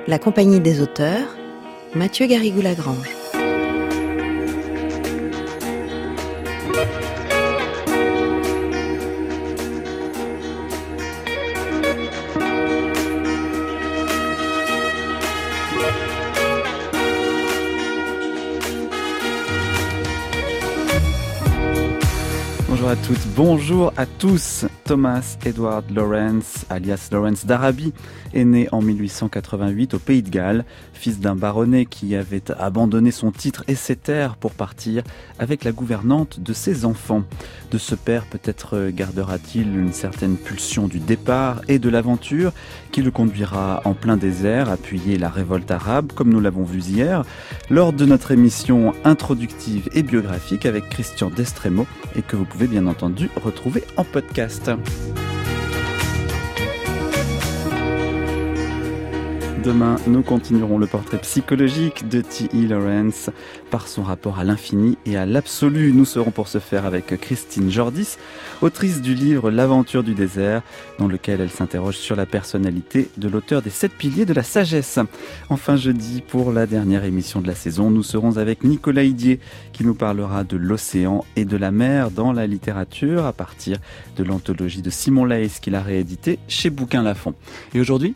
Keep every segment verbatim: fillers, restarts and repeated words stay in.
La Compagnie des auteurs, Mathieu Garrigou-Lagrange. Bonjour à toutes, bonjour à tous. Thomas Edward Lawrence, alias Lawrence d'Arabie, est né en mille huit cent quatre-vingt-huit au Pays de Galles, fils d'un baronnet qui avait abandonné son titre et ses terres pour partir avec la gouvernante de ses enfants. De ce père, peut-être gardera-t-il une certaine pulsion du départ et de l'aventure qui le conduira en plein désert, appuyer la révolte arabe, comme nous l'avons vu hier, lors de notre émission introductive et biographique avec Christian Destremo et que vous pouvez bien entendu retrouver en podcast. Demain, nous continuerons le portrait psychologique de T E Lawrence par son rapport à l'infini et à l'absolu. Nous serons pour ce faire avec Christine Jordis, autrice du livre L'aventure du désert, dans lequel elle s'interroge sur la personnalité de l'auteur des sept piliers de la sagesse. Enfin, jeudi, pour la dernière émission de la saison, nous serons avec Nicolas Idier, qui nous parlera de l'océan et de la mer dans la littérature, à partir de l'anthologie de Simon Leys qu'il a réédité chez Bouquin Lafon. Et aujourd'hui,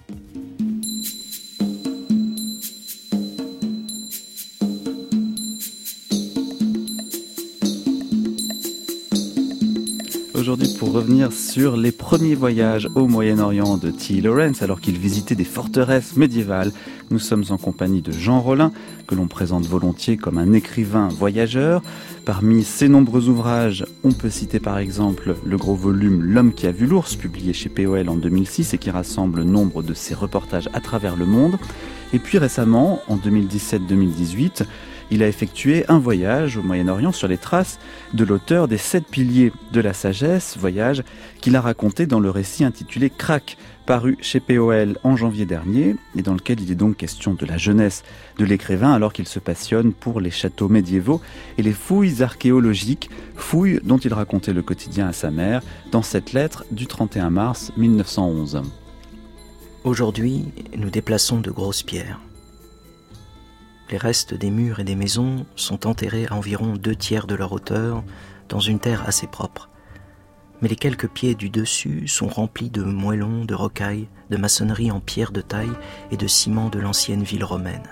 Aujourd'hui, pour revenir sur les premiers voyages au Moyen-Orient de T E Lawrence, alors qu'il visitait des forteresses médiévales, nous sommes en compagnie de Jean Rollin, que l'on présente volontiers comme un écrivain voyageur. Parmi ses nombreux ouvrages, on peut citer par exemple le gros volume L'homme qui a vu l'ours, publié chez P O L en deux mille six et qui rassemble nombre de ses reportages à travers le monde. Et puis récemment, en deux mille dix-sept deux mille dix-huit, il a effectué un voyage au Moyen-Orient sur les traces de l'auteur des sept piliers de la sagesse, voyage qu'il a raconté dans le récit intitulé Crac, paru chez P O L en janvier dernier, et dans lequel il est donc question de la jeunesse de l'écrivain alors qu'il se passionne pour les châteaux médiévaux et les fouilles archéologiques, fouilles dont il racontait le quotidien à sa mère dans cette lettre du trente et un mars mille neuf cent onze. Aujourd'hui, nous déplaçons de grosses pierres. Les restes des murs et des maisons sont enterrés à environ deux tiers de leur hauteur dans une terre assez propre. Mais les quelques pieds du dessus sont remplis de moellons, de rocailles, de maçonnerie en pierre de taille et de ciment de l'ancienne ville romaine.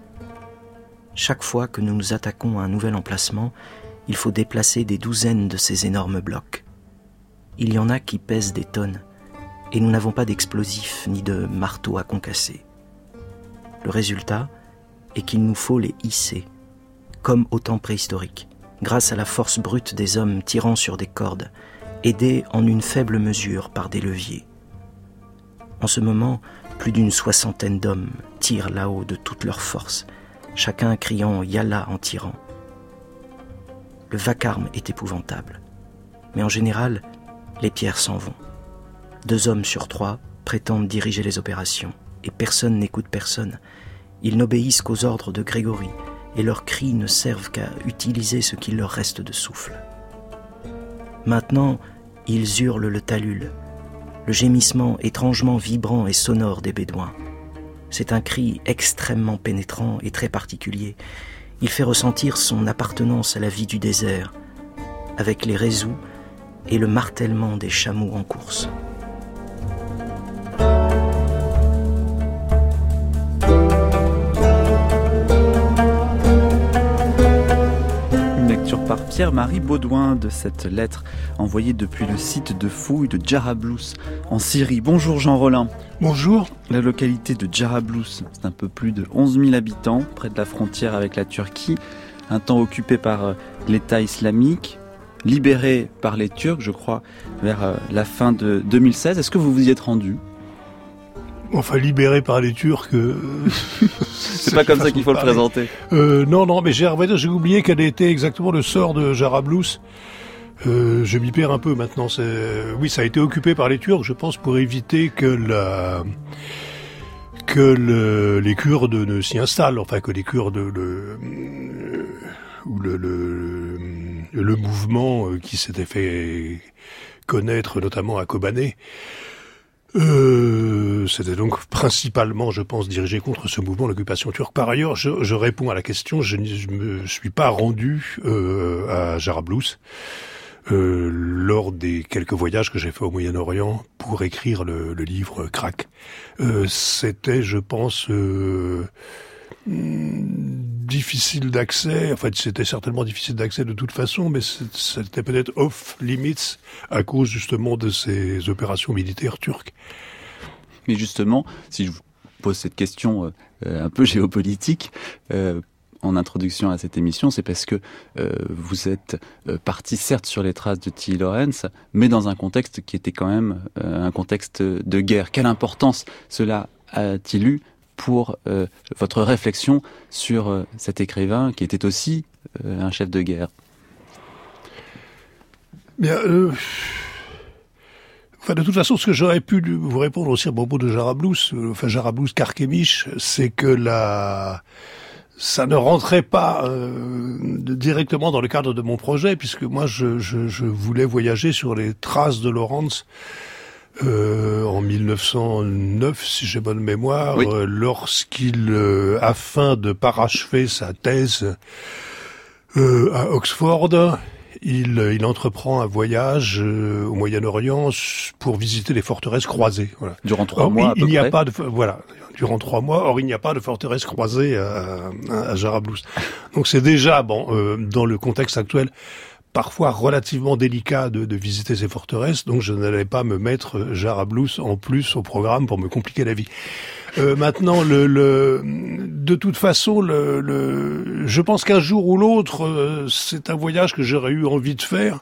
Chaque fois que nous nous attaquons à un nouvel emplacement, il faut déplacer des douzaines de ces énormes blocs. Il y en a qui pèsent des tonnes, et nous n'avons pas d'explosifs ni de marteaux à concasser. Le résultat est qu'il nous faut les hisser, comme au temps préhistorique, grâce à la force brute des hommes tirant sur des cordes, aidés en une faible mesure par des leviers. En ce moment, plus d'une soixantaine d'hommes tirent là-haut de toute leur force, chacun criant « Yallah » en tirant. Le vacarme est épouvantable, mais en général, les pierres s'en vont. Deux hommes sur trois prétendent diriger les opérations, et personne n'écoute personne. Ils n'obéissent qu'aux ordres de Grégory, et leurs cris ne servent qu'à utiliser ce qu'il leur reste de souffle. Maintenant, ils hurlent le talul, le gémissement étrangement vibrant et sonore des Bédouins. C'est un cri extrêmement pénétrant et très particulier. Il fait ressentir son appartenance à la vie du désert, avec les résous et le martèlement des chameaux en course. Par Pierre-Marie Baudouin de cette lettre envoyée depuis le site de fouilles de Jarablus en Syrie. Bonjour Jean Rollin. Bonjour. La localité de Jarablus, c'est un peu plus de onze mille habitants, près de la frontière avec la Turquie, un temps occupé par l'État islamique, libéré par les Turcs, je crois, vers la fin de deux mille seize. Est-ce que vous vous y êtes rendu ? Enfin, libéré par les Turcs... Euh, c'est pas comme ça qu'il faut le présenter. Euh, non, non, mais j'ai, j'ai oublié quel était exactement le sort de Jarablus. Euh, je m'y perds un peu maintenant. C'est... Oui, ça a été occupé par les Turcs, je pense, pour éviter que la... que le... les Kurdes ne s'y installent. Enfin, que les Kurdes... Le... ou le, le... le mouvement qui s'était fait connaître, notamment à Kobané, Euh, c'était donc principalement, je pense, dirigé contre ce mouvement, l'occupation turque. Par ailleurs, je, je réponds à la question, je ne me suis pas rendu euh, à Jarablus euh, lors des quelques voyages que j'ai fait au Moyen-Orient pour écrire le, le livre Crack. Euh, c'était, je pense... Euh, difficile d'accès, en fait c'était certainement difficile d'accès de toute façon, mais c'était peut-être off limits à cause justement de ces opérations militaires turques. Mais justement, si je vous pose cette question euh, un peu géopolitique, euh, en introduction à cette émission, c'est parce que euh, vous êtes euh, parti certes sur les traces de T. Lawrence, mais dans un contexte qui était quand même euh, un contexte de guerre. Quelle importance cela a-t-il eu pour euh, votre réflexion sur euh, cet écrivain qui était aussi euh, un chef de guerre? Bien, euh, enfin, de toute façon, ce que j'aurais pu vous répondre aussi à propos de Jarablus, euh, enfin Jarablus Karkemish, c'est que la... ça ne rentrait pas euh, directement dans le cadre de mon projet, puisque moi, je, je, je voulais voyager sur les traces de Lawrence Euh, en mille neuf cent neuf, si j'ai bonne mémoire, oui. euh, lorsqu'il, euh, afin de parachever sa thèse euh, à Oxford, il, il entreprend un voyage euh, au Moyen-Orient pour visiter les forteresses croisées. Voilà. Durant trois Or, mois, il, à peu il n'y près. a pas de voilà. Durant trois mois. Or, il n'y a pas de forteresse croisée à, à, à Jarablus. Donc, c'est déjà bon euh, dans le contexte actuel. Parfois relativement délicat de, de visiter ces forteresses, donc je n'allais pas me mettre Jarablus en plus au programme pour me compliquer la vie. Euh, maintenant, le, le, de toute façon, le, le, je pense qu'un jour ou l'autre, euh, c'est un voyage que j'aurais eu envie de faire.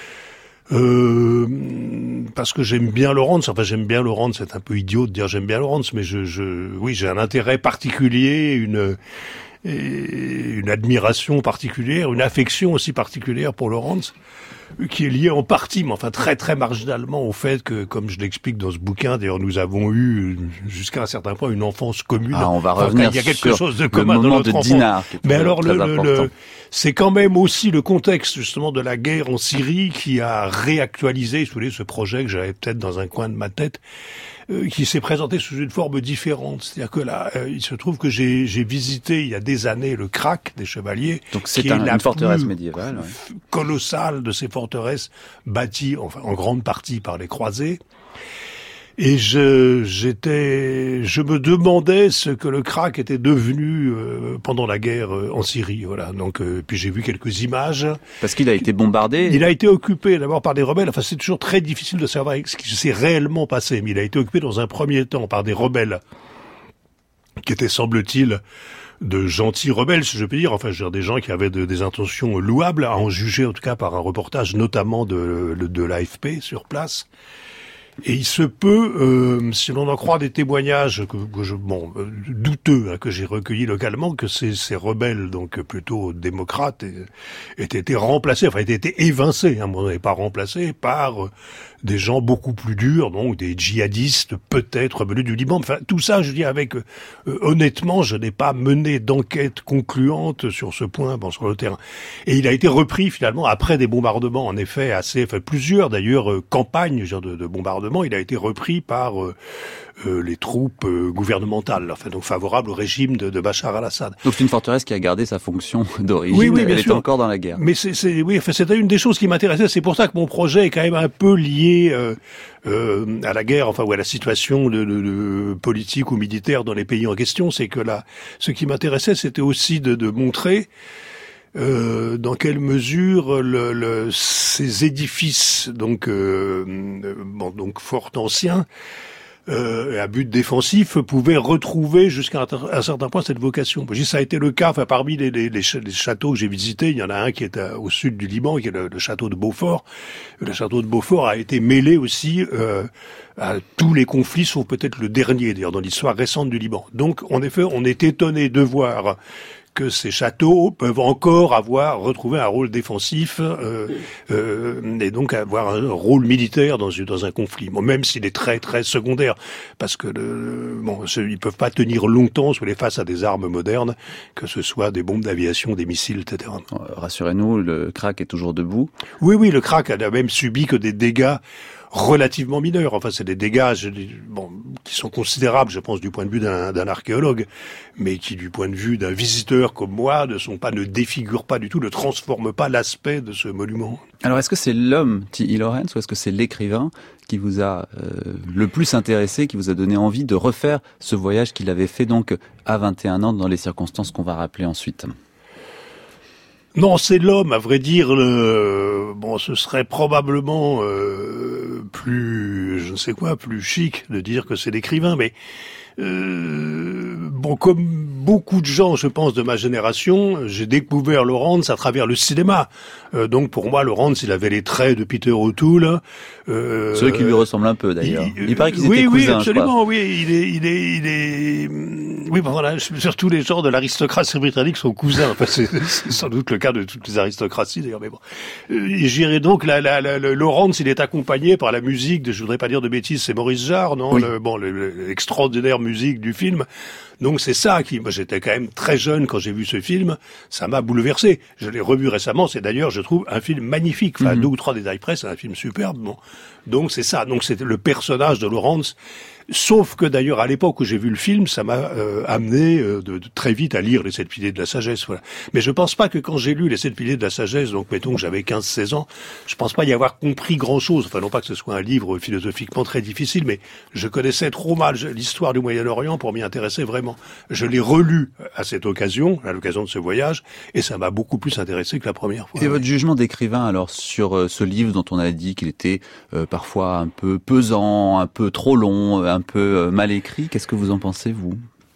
Euh, parce que j'aime bien Lawrence, enfin j'aime bien Lawrence, c'est un peu idiot de dire j'aime bien Lawrence, mais je, je, oui, j'ai un intérêt particulier, une... et une admiration particulière, une affection aussi particulière pour Lawrence, qui est liée en partie, mais enfin très très marginalement au fait que, comme je l'explique dans ce bouquin, d'ailleurs nous avons eu jusqu'à un certain point une enfance commune. Ah, on va enfin, revenir il y a quelque sur chose de commun le dans moment notre de enfance. Dinard. Mais alors le, le, le, c'est quand même aussi le contexte justement de la guerre en Syrie qui a réactualisé, si vous voulez, ce projet que j'avais peut-être dans un coin de ma tête, euh, qui s'est présenté sous une forme différente. C'est-à-dire que là, euh, il se trouve que j'ai, j'ai visité il y a des années le Krak des Chevaliers. Donc c'est qui un, est la une forteresse plus médiévale. Ouais. Colossale de ces forteresses bâties, enfin, en grande partie par les croisés. Et je, j'étais, je me demandais ce que le Krak était devenu euh, pendant la guerre euh, en Syrie, voilà. Donc, euh, puis j'ai vu quelques images. Parce qu'il a été bombardé. Il a été occupé d'abord par des rebelles. Enfin, c'est toujours très difficile de savoir ce qui s'est réellement passé. Mais il a été occupé dans un premier temps par des rebelles qui étaient, semble-t-il, de gentils rebelles, si je peux dire. Enfin, je veux dire, des gens qui avaient de, des intentions louables, à en juger en tout cas par un reportage, notamment de, de, de l'A F P sur place. Et il se peut, euh, si l'on en croit des témoignages que, que je, bon, euh, douteux, hein, que j'ai recueillis localement, que ces, ces rebelles, donc plutôt démocrates, aient été remplacés, enfin, aient été évincés, hein, on n'est pas remplacés par euh, des gens beaucoup plus durs, donc des djihadistes, peut-être venus du Liban. Enfin, tout ça, je dis avec, euh, honnêtement, je n'ai pas mené d'enquête concluante sur ce point, bon, sur le terrain. Et il a été repris finalement après des bombardements, en effet, assez, enfin, plusieurs d'ailleurs euh, campagnes, genre de, de bombardements. Il a été repris par euh, euh, les troupes euh, gouvernementales, enfin donc favorables au régime de, de Bachar al-Assad. Donc c'est une forteresse qui a gardé sa fonction d'origine. Oui, oui, bien Elle sûr. est encore dans la guerre. Mais c'est, c'est oui, enfin, c'était une des choses qui m'intéressait. C'est pour ça que mon projet est quand même un peu lié euh, euh, à la guerre, enfin ou à la situation de, de, de politique ou militaire dans les pays en question. C'est que là, ce qui m'intéressait, c'était aussi de, de montrer Euh, dans quelle mesure le, le, ces édifices, donc euh, bon, donc fort anciens, euh, à but défensif, pouvaient retrouver jusqu'à un, un certain point cette vocation. Je dis, ça a été le cas. Enfin, parmi les, les, les, ch- les châteaux que j'ai visités, il y en a un qui est à, au sud du Liban, qui est le, le château de Beaufort. Le château de Beaufort a été mêlé aussi euh, à tous les conflits, sauf peut-être le dernier, d'ailleurs, dans l'histoire récente du Liban. Donc, en effet, on est étonné de voir que ces châteaux peuvent encore avoir retrouvé un rôle défensif euh, euh, et donc avoir un rôle militaire dans, dans un conflit. Bon, même s'il est très très secondaire, parce que le, bon, ils peuvent pas tenir longtemps sous les faces à des armes modernes, que ce soit des bombes d'aviation, des missiles, et cetera. Rassurez-nous, le Krak est toujours debout. Oui, oui, le Krak a même subi que des dégâts relativement mineurs. Enfin, c'est des dégâts bon, qui sont considérables, je pense, du point de vue d'un, d'un archéologue, mais qui, du point de vue d'un visiteur comme moi, ne sont pas, ne défigurent pas du tout, ne transforment pas l'aspect de ce monument. Alors, est-ce que c'est l'homme, T E. Lawrence, ou est-ce que c'est l'écrivain qui vous a euh, le plus intéressé, qui vous a donné envie de refaire ce voyage qu'il avait fait donc à vingt et un ans dans les circonstances qu'on va rappeler ensuite? Non, c'est l'homme, à vrai dire. Le... Bon, ce serait probablement euh, plus, je ne sais quoi, plus chic de dire que c'est l'écrivain, mais euh, bon, comme beaucoup de gens, je pense, de ma génération, j'ai découvert Lawrence à travers le cinéma. Euh, donc, pour moi, Lawrence, il avait les traits de Peter O'Toole. Euh, Ceux qui lui ressemblent un peu, d'ailleurs. Il, il paraît qu'ils oui, étaient oui, cousins, absolument, oui. Il est, il est, il est. Oui, bon, voilà. Surtout les gens de l'aristocratie britannique sont cousins. Enfin, c'est, c'est sans doute le cas de toutes les aristocraties, d'ailleurs. Mais bon, euh, j'irais donc la, la, la, la, Lawrence, il est accompagné par la musique de, je voudrais pas dire de bêtises, c'est Maurice Jarre, non oui. le, Bon, le, le, l'extraordinaire musique du film. Donc c'est ça qui, moi j'étais quand même très jeune quand j'ai vu ce film, ça m'a bouleversé. Je l'ai revu récemment, c'est d'ailleurs, je trouve, un film magnifique. Enfin, mm-hmm. deux ou trois détails près, c'est un film superbe. Bon. Donc c'est ça, donc c'était le personnage de Lawrence. Sauf que d'ailleurs, à l'époque où j'ai vu le film, ça m'a euh, amené euh, de, de très vite à lire les sept piliers de la sagesse. Voilà. Mais je pense pas que quand j'ai lu les sept piliers de la sagesse, donc mettons que j'avais quinze seize ans, je pense pas y avoir compris grand-chose. Enfin, non pas que ce soit un livre philosophiquement très difficile, mais je connaissais trop mal l'histoire du Moyen-Orient pour m'y intéresser vraiment. Je l'ai relu à cette occasion, à l'occasion de ce voyage, et ça m'a beaucoup plus intéressé que la première fois. Et votre jugement d'écrivain, alors, sur euh, ce livre dont on a dit qu'il était euh, parfois un peu pesant, un peu trop long, un peu mal écrit, qu'est-ce que vous en pensez, vous ?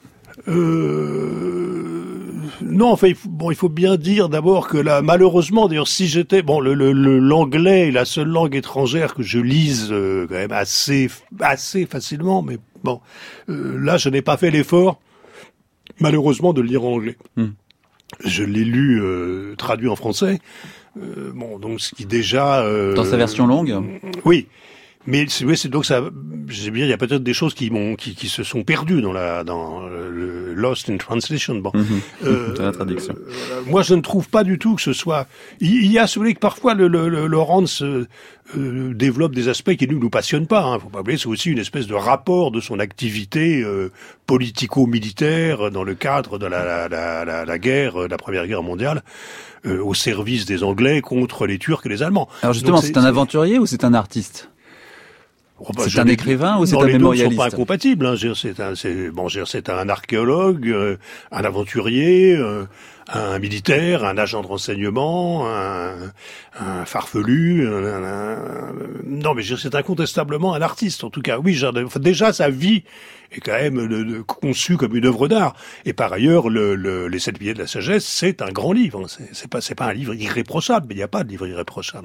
Euh... Non, enfin, il faut, bon, il faut bien dire d'abord que là, malheureusement, d'ailleurs, si j'étais, bon, le, le, le l'anglais est la seule langue étrangère que je lise euh, quand même assez, assez facilement, mais bon, euh, là, je n'ai pas fait l'effort, malheureusement, de le lire en anglais. Hmm. Je l'ai lu euh, traduit en français, euh, bon, donc ce qui déjà euh, dans sa version longue. Oui. Mais c'est, oui, c'est donc ça. Je sais bien, il y a peut-être des choses qui m'ont, qui, qui se sont perdues dans la, dans le Lost in Translation. Bon, mmh, euh, dans la traduction. Euh, moi, je ne trouve pas du tout que ce soit. Il, il y a, si vous voulez, que parfois le, le, le Lawrence euh, euh, développe des aspects qui nous nous passionnent pas. Hein. Faut pas oublier, c'est aussi une espèce de rapport de son activité euh, politico-militaire dans le cadre de la, la, la, la, la guerre, la Première Guerre mondiale, euh, au service des Anglais contre les Turcs et les Allemands. Alors justement, donc, c'est, c'est un aventurier ou c'est un artiste ? Oh bah, c'est un écrivain ou c'est un mémorialiste ? Les deux ne sont pas incompatibles. Hein. C'est un, c'est, bon, c'est un archéologue, euh, un aventurier, euh, un militaire, un agent de renseignement, un, un farfelu. Un, un, un, non, mais c'est incontestablement un artiste. En tout cas, oui. Genre, déjà, sa vie est quand même le, le, conçue comme une œuvre d'art. Et par ailleurs, le, le, les sept piliers de la sagesse, c'est un grand livre. C'est, c'est pas, c'est pas un livre irréprochable. Mais il n'y a pas de livre irréprochable.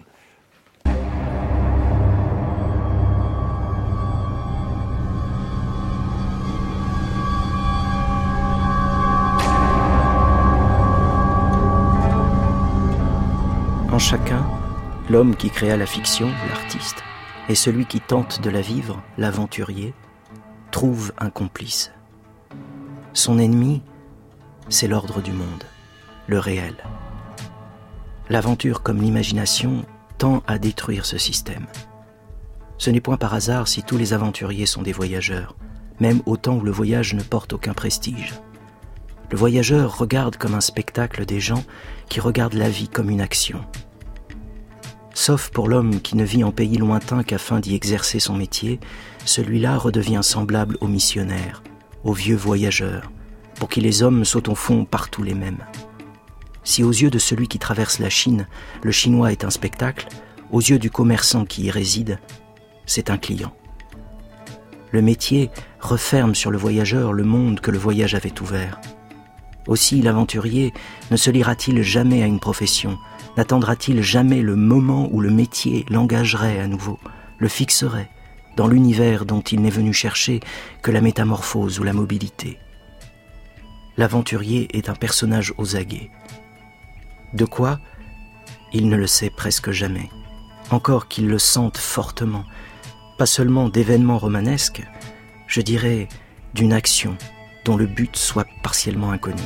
En chacun, l'homme qui créa la fiction, l'artiste, et celui qui tente de la vivre, l'aventurier, trouve un complice. Son ennemi, c'est l'ordre du monde, le réel. L'aventure comme l'imagination tend à détruire ce système. Ce n'est point par hasard si tous les aventuriers sont des voyageurs, même au temps où le voyage ne porte aucun prestige. Le voyageur regarde comme un spectacle des gens qui regardent la vie comme une action. Sauf pour l'homme qui ne vit en pays lointain qu'afin d'y exercer son métier, celui-là redevient semblable au missionnaire, au vieux voyageur, pour qui les hommes sont au fond partout les mêmes. Si aux yeux de celui qui traverse la Chine, le Chinois est un spectacle, aux yeux du commerçant qui y réside, c'est un client. Le métier referme sur le voyageur le monde que le voyage avait ouvert. Aussi l'aventurier ne se liera-t-il jamais à une profession, n'attendra-t-il jamais le moment où le métier l'engagerait à nouveau, le fixerait dans l'univers dont il n'est venu chercher que la métamorphose ou la mobilité. L'aventurier est un personnage aux aguets. De quoi ? Il ne le sait presque jamais, encore qu'il le sente fortement, pas seulement d'événements romanesques, je dirais d'une action dont le but soit partiellement inconnu.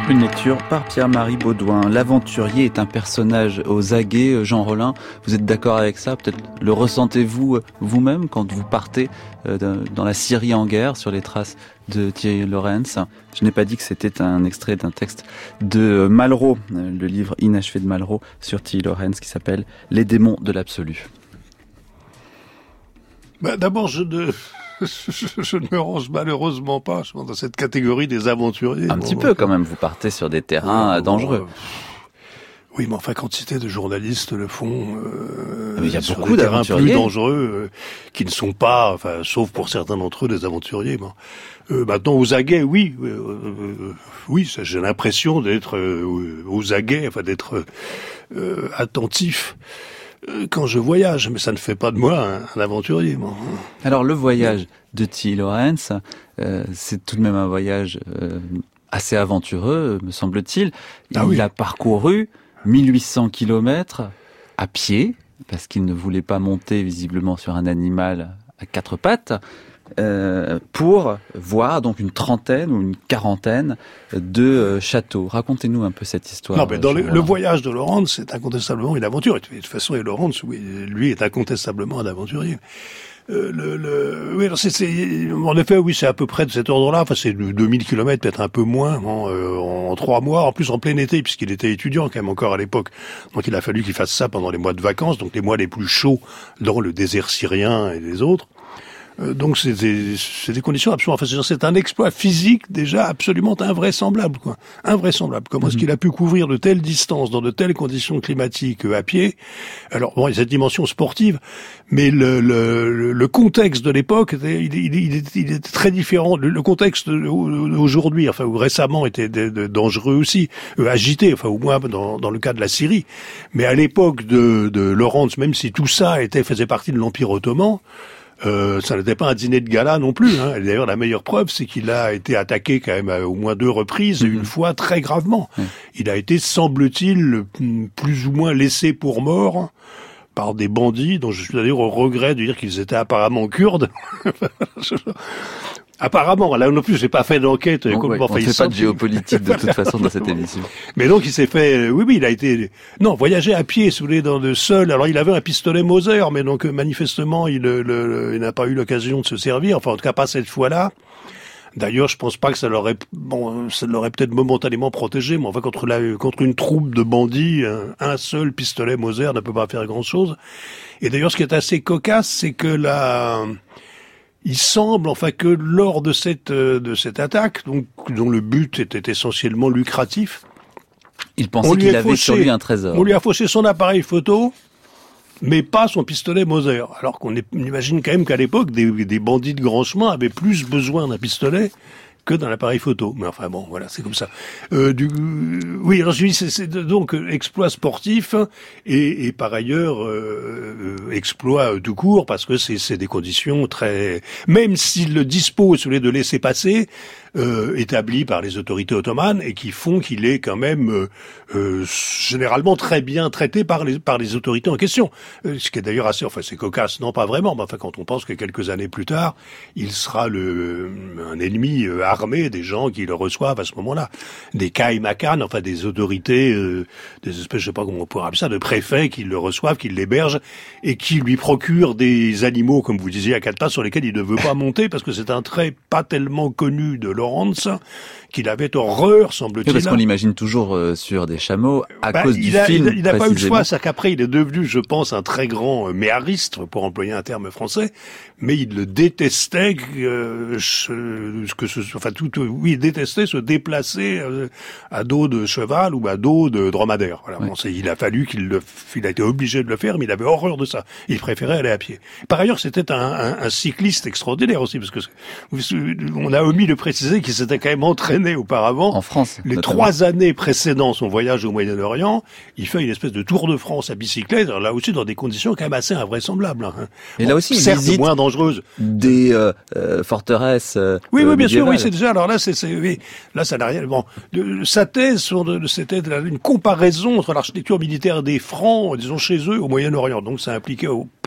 Une lecture par Pierre-Marie Baudouin. L'aventurier est un personnage aux aguets. Jean Rollin, vous êtes d'accord avec ça? Peut-être le ressentez-vous vous-même quand vous partez dans la Syrie en guerre sur les traces de Thierry Lawrence? Je n'ai pas dit que c'était un extrait d'un texte de Malraux, le livre inachevé de Malraux sur Thierry Lawrence qui s'appelle « Les démons de l'absolu ». Bah, d'abord, je ne... Je, je ne me range malheureusement pas je pense, dans cette catégorie des aventuriers. Un bon, petit peu quand même, vous partez sur des terrains euh, dangereux. Euh, oui, mais enfin, quantité de journalistes le font euh, il y a sur beaucoup des terrains d'aventuriers plus dangereux, euh, qui ne sont pas, enfin, sauf pour certains d'entre eux, des aventuriers. Bon. Euh, maintenant, aux aguets, oui, euh, euh, oui, ça, j'ai l'impression d'être euh, aux aguets, enfin, d'être euh, attentif quand je voyage, mais ça ne fait pas de moi un, un aventurier. Bon. Alors le voyage de Thierry Lawrence, euh, c'est tout de même un voyage euh, assez aventureux, me semble-t-il. Il ah oui. a parcouru mille huit cents kilomètres à pied, parce qu'il ne voulait pas monter visiblement sur un animal à quatre pattes, euh, pour voir donc une trentaine ou une quarantaine de euh, châteaux. Racontez-nous un peu cette histoire. Non, mais dans le, le voyage de Lawrence, c'est incontestablement une aventure. De toute façon, et Lawrence, oui, lui, est incontestablement un aventurier. Euh, le, le, oui, alors c'est, c'est, en effet, oui, c'est à peu près de cet ordre-là. Enfin, c'est deux mille kilomètres, peut-être un peu moins, en, euh, en trois mois. En plus, en plein été, puisqu'il était étudiant quand même encore à l'époque. Donc, il a fallu qu'il fasse ça pendant les mois de vacances, donc les mois les plus chauds dans le désert syrien et les autres. Euh, donc c'est des, c'est des conditions absolument. Enfin, c'est un exploit physique déjà absolument invraisemblable, quoi. Invraisemblable. Comment mm-hmm. est-ce qu'il a pu couvrir de telles distances dans de telles conditions climatiques euh, à pied? Alors bon, il y a cette dimension sportive, mais le, le, le contexte de l'époque, il, il, il, il était très différent. Le, le contexte aujourd'hui, enfin ou récemment, était de, de, dangereux aussi, euh, agité, enfin au moins dans, dans le cas de la Syrie. Mais à l'époque de, de Lawrence, même si tout ça était faisait partie de l'Empire ottoman. Euh, ça n'était pas un dîner de gala non plus. Hein. Et d'ailleurs, la meilleure preuve, c'est qu'il a été attaqué quand même à au moins deux reprises, mmh. une fois très gravement. Mmh. Il a été, semble-t-il, plus ou moins laissé pour mort par des bandits dont je suis d'ailleurs au regret de dire qu'ils étaient apparemment kurdes. Apparemment, là non plus, j'ai pas fait d'enquête. Bon, ouais, on ne fait pas de géopolitique de toute façon dans cette émission. Mais donc il s'est fait, oui, oui, il a été, non, voyager à pied, si vous voulez, dans le sol. Alors il avait un pistolet Mauser, mais donc manifestement, il, le, le, il n'a pas eu l'occasion de se servir. Enfin, en tout cas, pas cette fois-là. D'ailleurs, je pense pas que ça l'aurait, bon, ça l'aurait peut-être momentanément protégé, mais enfin contre la, contre une troupe de bandits, un, un seul pistolet Mauser ne peut pas faire grand-chose. Et d'ailleurs, ce qui est assez cocasse, c'est que la il semble, enfin, que lors de cette de cette attaque, donc dont le but était essentiellement lucratif, il pensait qu'il avait fauché, sur lui un trésor. On lui a fauché son appareil photo, mais pas son pistolet Mauser. Alors qu'on imagine quand même qu'à l'époque, des, des bandits de grand chemin avaient plus besoin d'un pistolet que d'un appareil photo. Mais enfin bon, voilà, c'est comme ça. Euh, du, oui, alors je dis, c'est, c'est donc exploit sportif et, et par ailleurs euh, exploit tout court parce que c'est, c'est des conditions très. Même s'il le dispose, si vous voulez, de laisser passer. Euh, établis par les autorités ottomanes et qui font qu'il est quand même euh, euh, généralement très bien traité par les par les autorités en question. Euh, ce qui est d'ailleurs assez, enfin c'est cocasse, non pas vraiment, mais enfin quand on pense que quelques années plus tard, il sera le un ennemi euh, armé des gens qui le reçoivent à ce moment-là, des Kaimakan, enfin des autorités, euh, des espèces, je sais pas comment on pourrait appeler ça, de préfets qui le reçoivent, qui l'hébergent et qui lui procurent des animaux, comme vous disiez, à quatre pattes sur lesquels il ne veut pas monter parce que c'est un trait pas tellement connu de Lawrence, qu'il avait horreur, semble-t-il. Parce qu'on l'imagine toujours euh, sur des chameaux à bah, cause du a, film. Il n'a pas eu le choix, c'est-à-dire qu'après il est devenu, je pense, un très grand euh, méhariste, pour employer un terme français, mais il le détestait, euh, ce, que ce, enfin tout, oui, il détestait se déplacer euh, à dos de cheval ou à dos de dromadaire. Voilà, oui. Bon, c'est, il a fallu qu'il le, il a été obligé de le faire, mais il avait horreur de ça. Il préférait aller à pied. Par ailleurs, c'était un, un, un cycliste extraordinaire aussi, parce que on a omis de préciser qu'il s'était quand même entraîné auparavant. En France. Les notamment. trois années précédant son voyage au Moyen-Orient, il fait une espèce de tour de France à bicyclette, là aussi dans des conditions quand même assez invraisemblables. Hein. Et bon, là aussi, certes, il visite moins dangereuses. Des euh, euh, forteresses. Euh, oui, oui, bien médiévales. sûr, oui, c'est déjà. Alors là, c'est, c'est oui, là, ça n'a rien. Bon, de, sa thèse, sur de, c'était une comparaison entre l'architecture militaire des Francs, disons chez eux, au Moyen-Orient. Donc, ça impliquait au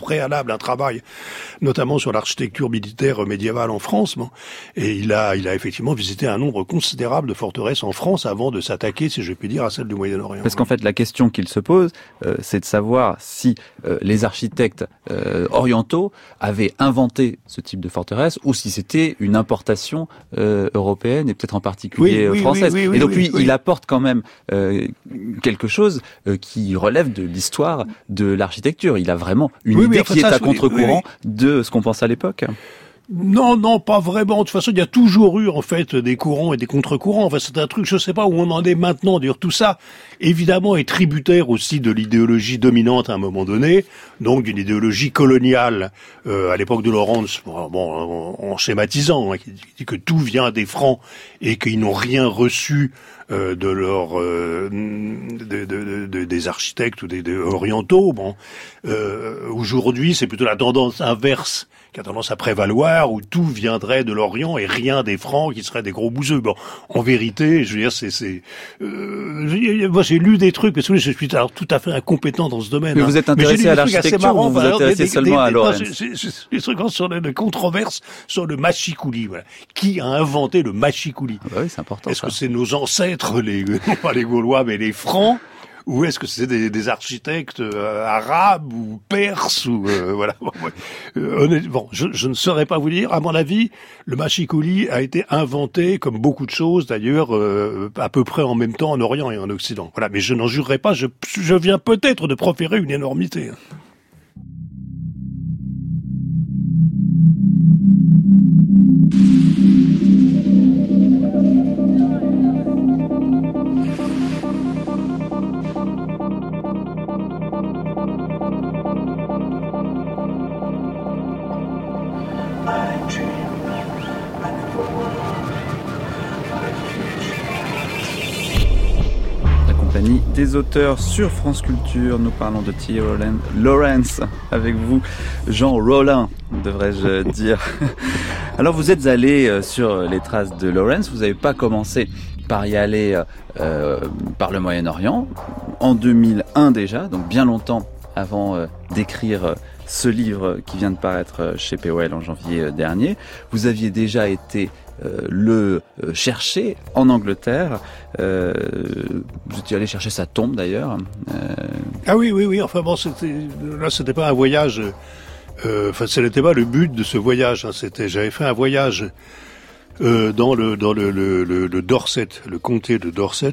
préalable un travail, notamment sur l'architecture militaire médiévale en France. Bon. Et il a, il a effectivement visité un nombre considérable de forteresses en France avant de s'attaquer, si je puis dire, à celle du Moyen-Orient. Parce qu'en fait, la question qu'il se pose, euh, c'est de savoir si euh, les architectes euh, orientaux avaient inventé ce type de forteresse ou si c'était une importation euh, européenne et peut-être en particulier oui, oui, française. Oui, oui, oui, et donc oui, lui, oui. il apporte quand même euh, quelque chose euh, qui relève de l'histoire de l'architecture. Il a vraiment une oui, idée oui, enfin, qui ça, est à oui, contre-courant oui, oui. de ce qu'on pense à l'époque. Non, non, pas vraiment. De toute façon, il y a toujours eu, en fait, des courants et des contre-courants. Enfin, c'est un truc, je sais pas où on en est maintenant. D'ailleurs, tout ça, évidemment, est tributaire aussi de l'idéologie dominante à un moment donné. Donc, d'une idéologie coloniale, euh, à l'époque de Lawrence, bon, en, en schématisant, hein, qui dit que tout vient des Francs et qu'ils n'ont rien reçu euh, de leur, euh, de, de, de, de, des architectes ou des, des orientaux. Bon, euh, aujourd'hui, c'est plutôt la tendance inverse qui a tendance à prévaloir, où tout viendrait de l'Orient et rien des Francs qui seraient des gros bouseux. Bon, en vérité, je veux dire, c'est, c'est, euh, moi j'ai lu des trucs, parce que je suis alors tout à fait incompétent dans ce domaine. Mais hein. vous êtes intéressé à l'architecture ou vous vous intéressez seulement à Lawrence? Les trucs sur les controverses sur le machicoulis, voilà. Qui a inventé le machicoulis? Ah bah oui, c'est important. Est-ce ça. que c'est nos ancêtres, les, non pas les Gaulois, mais les Francs? Ou est-ce que c'est des, des architectes euh, arabes ou perses ou euh, voilà. Euh, honnêtement, je, je ne saurais pas vous dire. À mon avis, le machicoulis a été inventé, comme beaucoup de choses d'ailleurs, euh, à peu près en même temps en Orient et en Occident. Voilà, mais je n'en jurerai pas. Je, je viens peut-être de proférer une énormité. Des auteurs sur France Culture, nous parlons de T. Lawrence avec vous, Jean Rollin, devrais-je dire. Alors vous êtes allé sur les traces de Lawrence, vous n'avez pas commencé par y aller euh, par le Moyen-Orient, en deux mille un déjà, donc bien longtemps avant euh, d'écrire ce livre qui vient de paraître chez P O L en janvier dernier. Vous aviez déjà été Euh, le euh, chercher en Angleterre. Euh, vous étiez allé chercher sa tombe d'ailleurs. Euh... Ah oui, oui, oui. Enfin bon, c'était là, c'était pas un voyage. Euh, enfin, ce n'était pas le but de ce voyage. Hein, c'était, j'avais fait un voyage euh, dans le dans le, le, le, le Dorset, le comté de Dorset,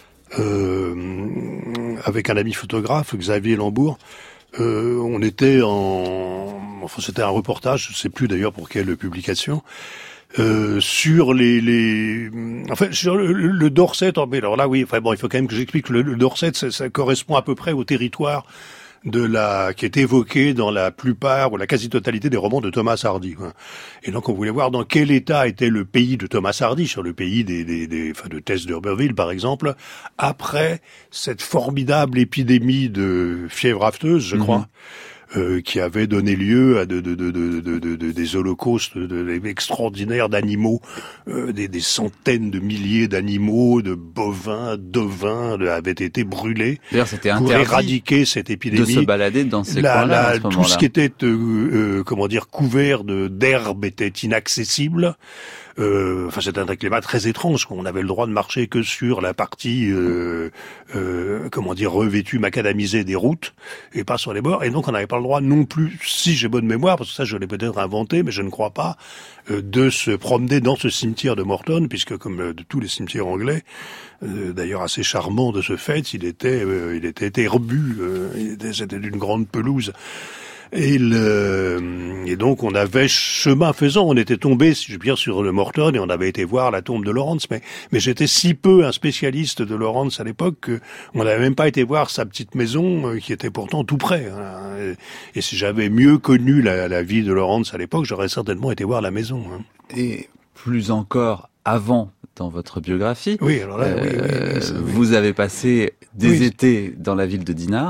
euh, avec un ami photographe, Xavier Lambourg. Euh, on était en, enfin, c'était un reportage. Je sais plus d'ailleurs pour quelle publication. Euh, sur les, les, enfin sur le, le Dorset. Mais alors là, oui. Enfin bon, il faut quand même que j'explique que le, le Dorset, ça, ça correspond à peu près au territoire de la qui est évoqué dans la plupart ou la quasi-totalité des romans de Thomas Hardy. Et donc on voulait voir dans quel état était le pays de Thomas Hardy, sur le pays des, des, des enfin de Tess d'Urberville par exemple, après cette formidable épidémie de fièvre afteuse, je crois. Mm-hmm. Euh, qui avait donné lieu à de, de, de, de, de, de, de des holocaustes de, de, extraordinaires d'animaux, euh, des, des centaines de milliers d'animaux, de bovins, d'ovins de, avaient été brûlés. D'ailleurs, c'était pour éradiquer cette épidémie. De se balader dans ces la, coins-là. La, à ce tout ce qui était, euh, euh, comment dire, couvert de d'herbe était inaccessible. Euh, enfin, c'était un climat très étrange. On avait le droit de marcher que sur la partie, euh, euh, comment dire, revêtue, macadamisée des routes, et pas sur les bords. Et donc, on n'avait pas le droit non plus, si j'ai bonne mémoire, parce que ça, je l'ai peut-être inventé, mais je ne crois pas, euh, de se promener dans ce cimetière de Morton, puisque comme euh, de tous les cimetières anglais, euh, d'ailleurs assez charmant de ce fait, il était, euh, il était herbu, euh, il était, c'était d'une grande pelouse. Et, le, et donc on avait, chemin faisant, on était tombé, si je veux dire, sur le Morton et on avait été voir la tombe de Lawrence. Mais, mais j'étais si peu un spécialiste de Lawrence à l'époque qu'on n'avait même pas été voir sa petite maison qui était pourtant tout près. Hein. Et, et si j'avais mieux connu la, la vie de Lawrence à l'époque, j'aurais certainement été voir la maison. Hein. Et plus encore avant, dans votre biographie, oui, alors là, euh, oui, oui, oui, oui. vous avez passé des oui. étés dans la ville de Dinard.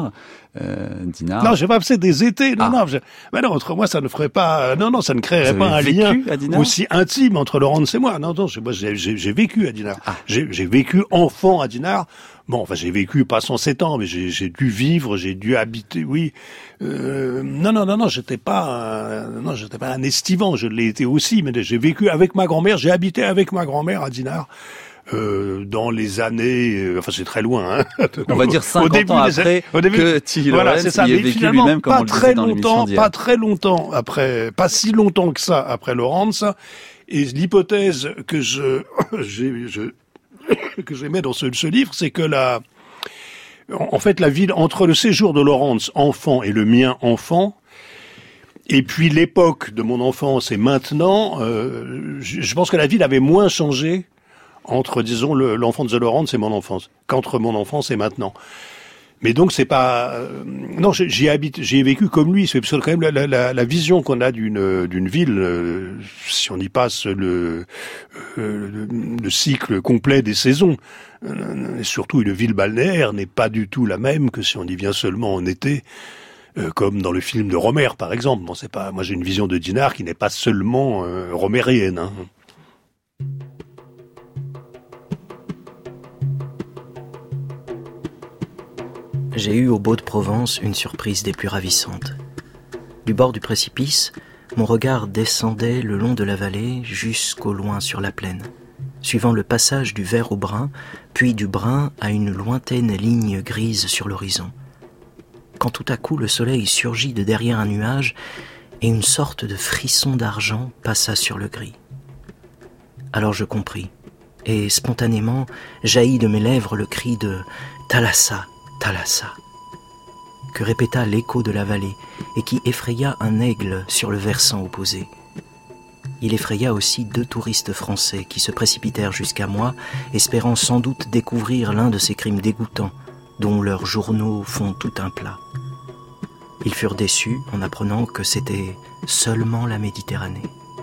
euh, Dinard. Non, j'ai pas passé des étés. Non, ah. non. Je... Mais non, entre moi, ça ne ferait pas. Non, non, ça ne créerait pas un lien aussi intime entre Laurence et moi. Non, non. Moi, j'ai, j'ai, j'ai vécu à Dinard. Ah. J'ai, j'ai vécu enfant à Dinard. Bon, enfin, j'ai vécu pas cent sept ans, mais j'ai, j'ai dû vivre, j'ai dû habiter. Oui. Euh, non, non, non, non. J'étais pas. Un... Non, j'étais pas un estivant. Je l'ai été aussi, mais j'ai vécu avec ma grand-mère. J'ai habité avec ma grand-mère à Dinard. Euh, dans les années, euh, enfin c'est très loin. Hein, on va dire cinquante ans après au début, que Tilly voilà, Lawrence ça, y ait vécu lui-même, comme on le disait dans l'émission d'hier. Pas très longtemps après, pas si longtemps que ça après Lawrence. Et l'hypothèse que je, j'ai, je que j'émets dans ce, ce livre, c'est que la, en fait, la ville entre le séjour de Lawrence enfant et le mien enfant. Et puis l'époque de mon enfance et maintenant, euh, je, je pense que la ville avait moins changé entre, disons, le, l'enfant de The Lawrence et mon enfance, qu'entre mon enfance et maintenant. Mais donc, c'est pas... Euh, non, j'y ai habité, j'y ai vécu comme lui. C'est parce que quand même la, la, la vision qu'on a d'une, d'une ville, euh, si on y passe le, euh, le, le cycle complet des saisons, euh, et surtout une ville balnéaire, n'est pas du tout la même que si on y vient seulement en été, euh, comme dans le film de Romer, par exemple. Bon, c'est pas... Moi, j'ai une vision de Dinard qui n'est pas seulement euh, romérienne, hein. J'ai eu au Beau de Provence une surprise des plus ravissantes. Du bord du précipice, mon regard descendait le long de la vallée jusqu'au loin sur la plaine, suivant le passage du vert au brun, puis du brun à une lointaine ligne grise sur l'horizon. Quand tout à coup le soleil surgit de derrière un nuage et une sorte de frisson d'argent passa sur le gris. Alors je compris, et spontanément jaillit de mes lèvres le cri de « Thalassa !» Thalassa, que répéta l'écho de la vallée et qui effraya un aigle sur le versant opposé. Il effraya aussi deux touristes français qui se précipitèrent jusqu'à moi, espérant sans doute découvrir l'un de ces crimes dégoûtants dont leurs journaux font tout un plat. Ils furent déçus en apprenant que c'était seulement la Méditerranée.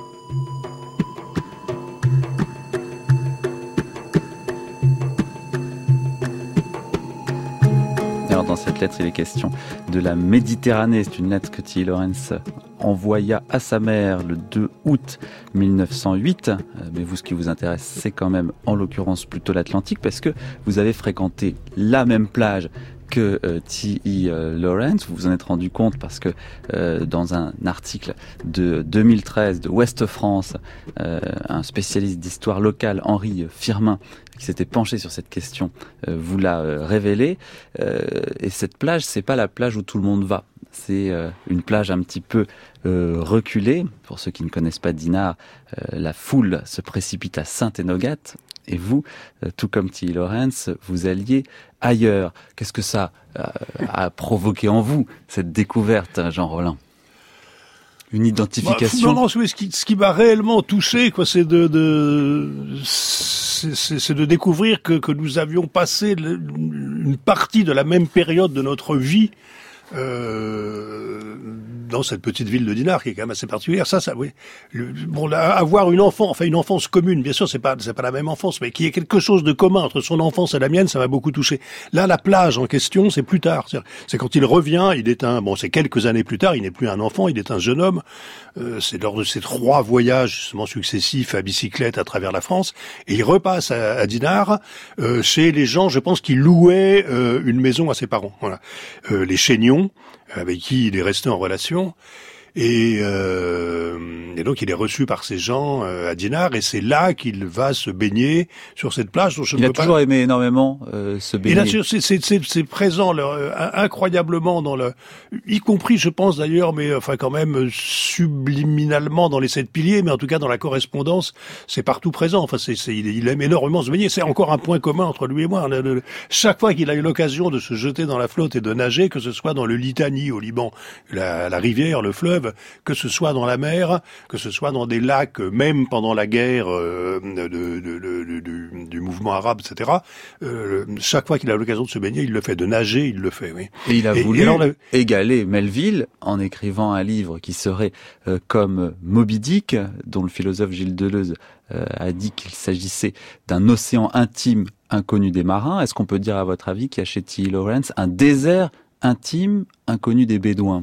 Dans cette lettre, il est question de la Méditerranée. C'est une lettre que Tilly Lawrence envoya à sa mère le deux août mille neuf cent huit. Mais vous, ce qui vous intéresse, c'est quand même, en l'occurrence, plutôt l'Atlantique, parce que vous avez fréquenté la même plage que euh, Tilly euh, Lawrence. Vous vous en êtes rendu compte parce que euh, dans un article de deux mille treize de Ouest France, euh, un spécialiste d'histoire locale, Henri Firmin, qui s'était penché sur cette question, euh, vous l'a euh, révélé. Euh, et cette plage, c'est pas la plage où tout le monde va. C'est euh, une plage un petit peu euh, reculée. Pour ceux qui ne connaissent pas Dinard, euh, la foule se précipite à Saint-Enogat. Et vous, euh, tout comme Tilly Lawrence, vous alliez ailleurs. Qu'est-ce que ça euh, a provoqué en vous, cette découverte, Jean Rollin ? Une identification. Bah, non, non, ce qui, ce qui m'a réellement touché, quoi, c'est de, de c'est, c'est, c'est de découvrir que, que nous avions passé le, une partie de la même période de notre vie euh, dans cette petite ville de Dinard, qui est quand même assez particulière. Ça, ça, oui. Le, bon, là, avoir une enfance, enfin une enfance commune, bien sûr, c'est pas, c'est pas la même enfance, mais qu'il y ait quelque chose de commun entre son enfance et la mienne, ça m'a beaucoup touché. Là, la plage en question, c'est plus tard. C'est, c'est quand il revient, il est un, bon, c'est quelques années plus tard, il n'est plus un enfant, il est un jeune homme. Euh, c'est lors de ces trois voyages justement successifs à bicyclette à travers la France, et il repasse à, à Dinard euh, chez les gens, je pense, qui louaient euh, une maison à ses parents. Voilà, euh, les Chénions, avec qui il est resté en relation. Et, euh, et donc il est reçu par ces gens euh, à Dinard, et c'est là qu'il va se baigner sur cette plage. Dont je il ne a peux toujours pas... aimé énormément euh, se baigner. Et là, c'est, c'est, c'est, c'est présent là, euh, incroyablement dans le, y compris, je pense d'ailleurs, mais enfin quand même subliminalement dans les sept piliers, mais en tout cas dans la correspondance, c'est partout présent. Enfin, c'est, c'est il, il aime énormément se baigner. C'est encore un point commun entre lui et moi. Le, le, chaque fois qu'il a eu l'occasion de se jeter dans la flotte et de nager, que ce soit dans le Litani au Liban, la, la rivière, le fleuve, que ce soit dans la mer, que ce soit dans des lacs, même pendant la guerre euh, de, de, de, de, du, du mouvement arabe, et cetera. Euh, chaque fois qu'il a l'occasion de se baigner, il le fait. De nager, il le fait, oui. Et il a et, voulu et alors, égaler Melville en écrivant un livre qui serait euh, comme Moby Dick, dont le philosophe Gilles Deleuze euh, a dit qu'il s'agissait d'un océan intime inconnu des marins. Est-ce qu'on peut dire, à votre avis, qu'il y a chez Tilly Lawrence un désert intime, inconnu des Bédouins?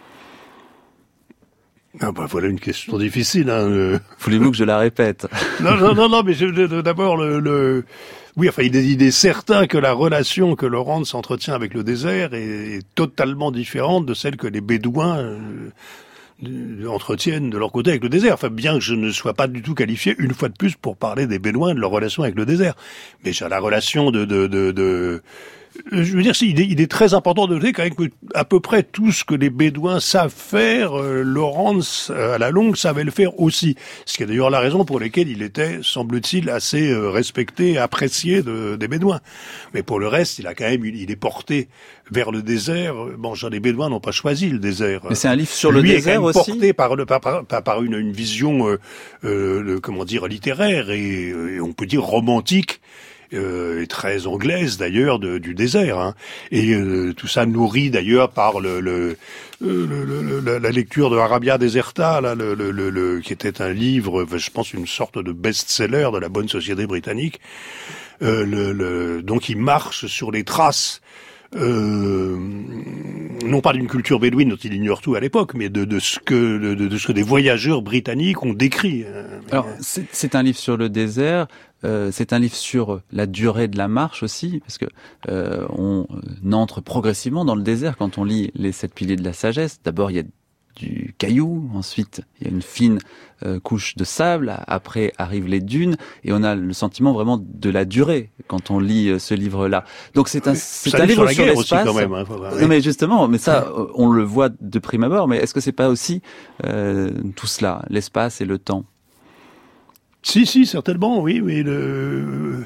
Ah bah voilà une question difficile. Hein, le... Voulez-vous que je la répète? Non, non, non, non, mais je, d'abord le, le... Oui, enfin, il est, il est certain que la relation que Lawrence entretient avec le désert est, est totalement différente de celle que les Bédouins euh, entretiennent de leur côté avec le désert. Enfin, bien que je ne sois pas du tout qualifié, une fois de plus, pour parler des Bédouins, de leur relation avec le désert. Mais j'ai la relation de... de, de, de Je veux dire, il est, il est très important de noter quand même que à peu près tout ce que les Bédouins savent faire, euh, Lawrence, euh, à la longue, savait le faire aussi. Ce qui est d'ailleurs la raison pour laquelle il était, semble-t-il, assez euh, respecté, apprécié de, des Bédouins. Mais pour le reste, il a quand même, il est porté vers le désert. Bon, genre, les Bédouins n'ont pas choisi le désert. Mais c'est un livre sur Lui le désert est quand même aussi. Porté par le par, par, par une, une vision, euh, euh, le, comment dire, littéraire et, et on peut dire romantique. Euh, et très anglaise d'ailleurs de, du désert, hein. Et euh, tout ça nourri d'ailleurs par le, le, le, le, le la lecture de Arabia Deserta, là, le, le, le, le, qui était un livre, je pense une sorte de best-seller de la bonne société britannique. Euh, le, le, donc il marche sur les traces. Euh, non pas d'une culture bédouine dont il ignore tout à l'époque, mais de, de ce que de, de ce que des voyageurs britanniques ont décrit. Alors c'est, c'est un livre sur le désert. Euh, c'est un livre sur la durée de la marche aussi, parce que euh, on entre progressivement dans le désert quand on lit les sept piliers de la sagesse. D'abord, il y a du caillou, ensuite il y a une fine euh, couche de sable, après arrivent les dunes, et on a le sentiment vraiment de la durée quand on lit euh, ce livre-là. Donc c'est un, c'est un livre sur, sur l'espace. Aussi, quand même, hein, faut voir, oui. Non mais justement, mais ça, on le voit de prime abord. Mais est-ce que c'est pas aussi euh, tout cela, l'espace et le temps? Si, si, certainement, oui, oui, le...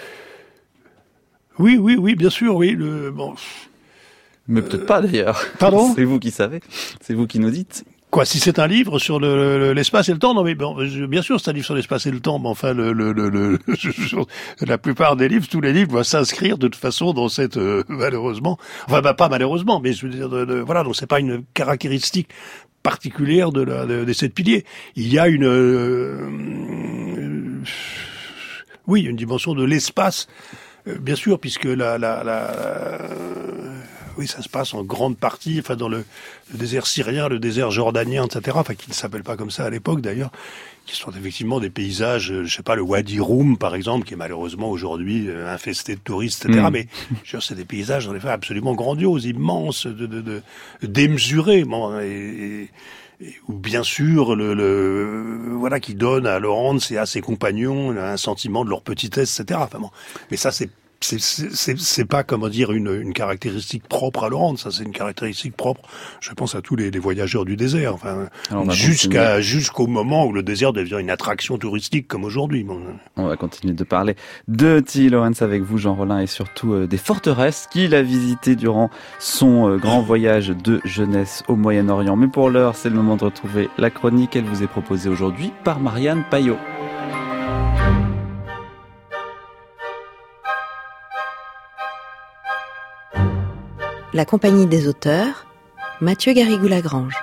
Oui, oui, oui, bien sûr, oui, le... Bon... Mais peut-être euh... pas, d'ailleurs. Pardon? C'est vous qui savez. C'est vous qui nous dites. Quoi, si c'est un livre sur le, le, l'espace et le temps? Non, mais bon, bien sûr, c'est un livre sur l'espace et le temps, mais enfin, le, le, le, le la plupart des livres, tous les livres, vont s'inscrire de toute façon dans cette, euh, malheureusement, enfin, bah, pas malheureusement, mais je veux dire, de, de, voilà, donc c'est pas une caractéristique particulière de la, de, des sept piliers. Il y a une, euh, euh, oui, une dimension de l'espace, euh, bien sûr, puisque la, la, la, euh, oui, ça se passe en grande partie, enfin, dans le, le désert syrien, le désert jordanien, et cetera, enfin, qui ne s'appelle pas comme ça à l'époque, d'ailleurs, qui sont effectivement des paysages, je sais pas, le Wadi Rum, par exemple, qui est malheureusement aujourd'hui euh, infesté de touristes, et cetera. Mmh. Mais, je veux dire, c'est des paysages, en effet, absolument grandioses, immenses, de, de, de, démesurés, bon, et, et, ou bien sûr, le, le, voilà, qui donne à Lawrence et à ses compagnons un sentiment de leur petitesse, et cetera. Enfin bon, mais ça, c'est C'est, c'est, c'est pas, comment dire, une, une caractéristique propre à Lawrence, ça, c'est une caractéristique propre, je pense, à tous les, les voyageurs du désert, enfin, jusqu'à, jusqu'au moment où le désert devient une attraction touristique comme aujourd'hui. Bon. On va continuer de parler de T. Lawrence avec vous, Jean Rollin, et surtout euh, des forteresses qu'il a visitées durant son euh, grand voyage de jeunesse au Moyen-Orient. Mais pour l'heure, c'est le moment de retrouver la chronique. Elle vous est proposée aujourd'hui par Marianne Payot. La compagnie des auteurs, Mathieu Garrigou-Lagrange.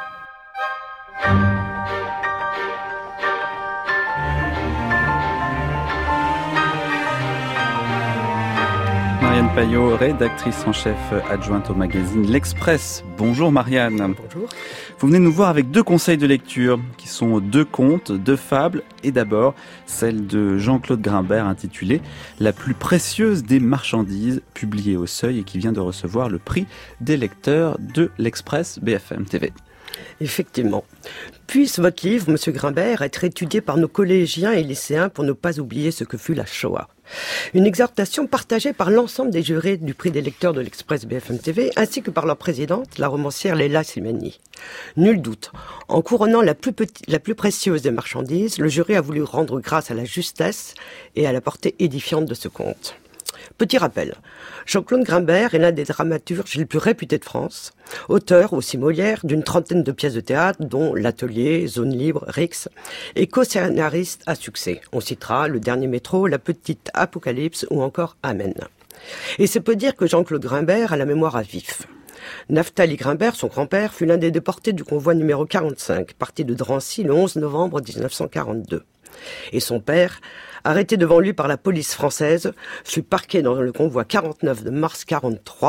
Marianne Payot, rédactrice en chef adjointe au magazine L'Express. Bonjour Marianne. Bonjour. Vous venez nous voir avec deux conseils de lecture, qui sont deux contes, deux fables, et d'abord celle de Jean-Claude Grimbert intitulée « La plus précieuse des marchandises », publiée au Seuil et qui vient de recevoir le prix des lecteurs de l'Express B F M T V. Effectivement. Puisse votre livre, Monsieur Grimbert, être étudié par nos collégiens et lycéens pour ne pas oublier ce que fut la Shoah. Une exhortation partagée par l'ensemble des jurés du prix des lecteurs de l'Express B F M T V, ainsi que par leur présidente, la romancière Leila Slimani. Nul doute, en couronnant la plus, petite, la plus précieuse des marchandises, le jury a voulu rendre grâce à la justesse et à la portée édifiante de ce conte. Petit rappel, Jean-Claude Grimbert est l'un des dramaturges les plus réputés de France, auteur, aussi Molière, d'une trentaine de pièces de théâtre, dont L'Atelier, Zone Libre, Rix, et co-scénariste à succès. On citera Le Dernier Métro, La Petite Apocalypse ou encore Amen. Et c'est peu dire que Jean-Claude Grimbert a la mémoire à vif. Naphtali Grimbert, son grand-père, fut l'un des déportés du convoi numéro quarante-cinq, parti de Drancy le onze novembre dix-neuf cent quarante-deux. Et son père, arrêté devant lui par la police française, fut parqué dans le convoi quarante-neuf de mars quarante-trois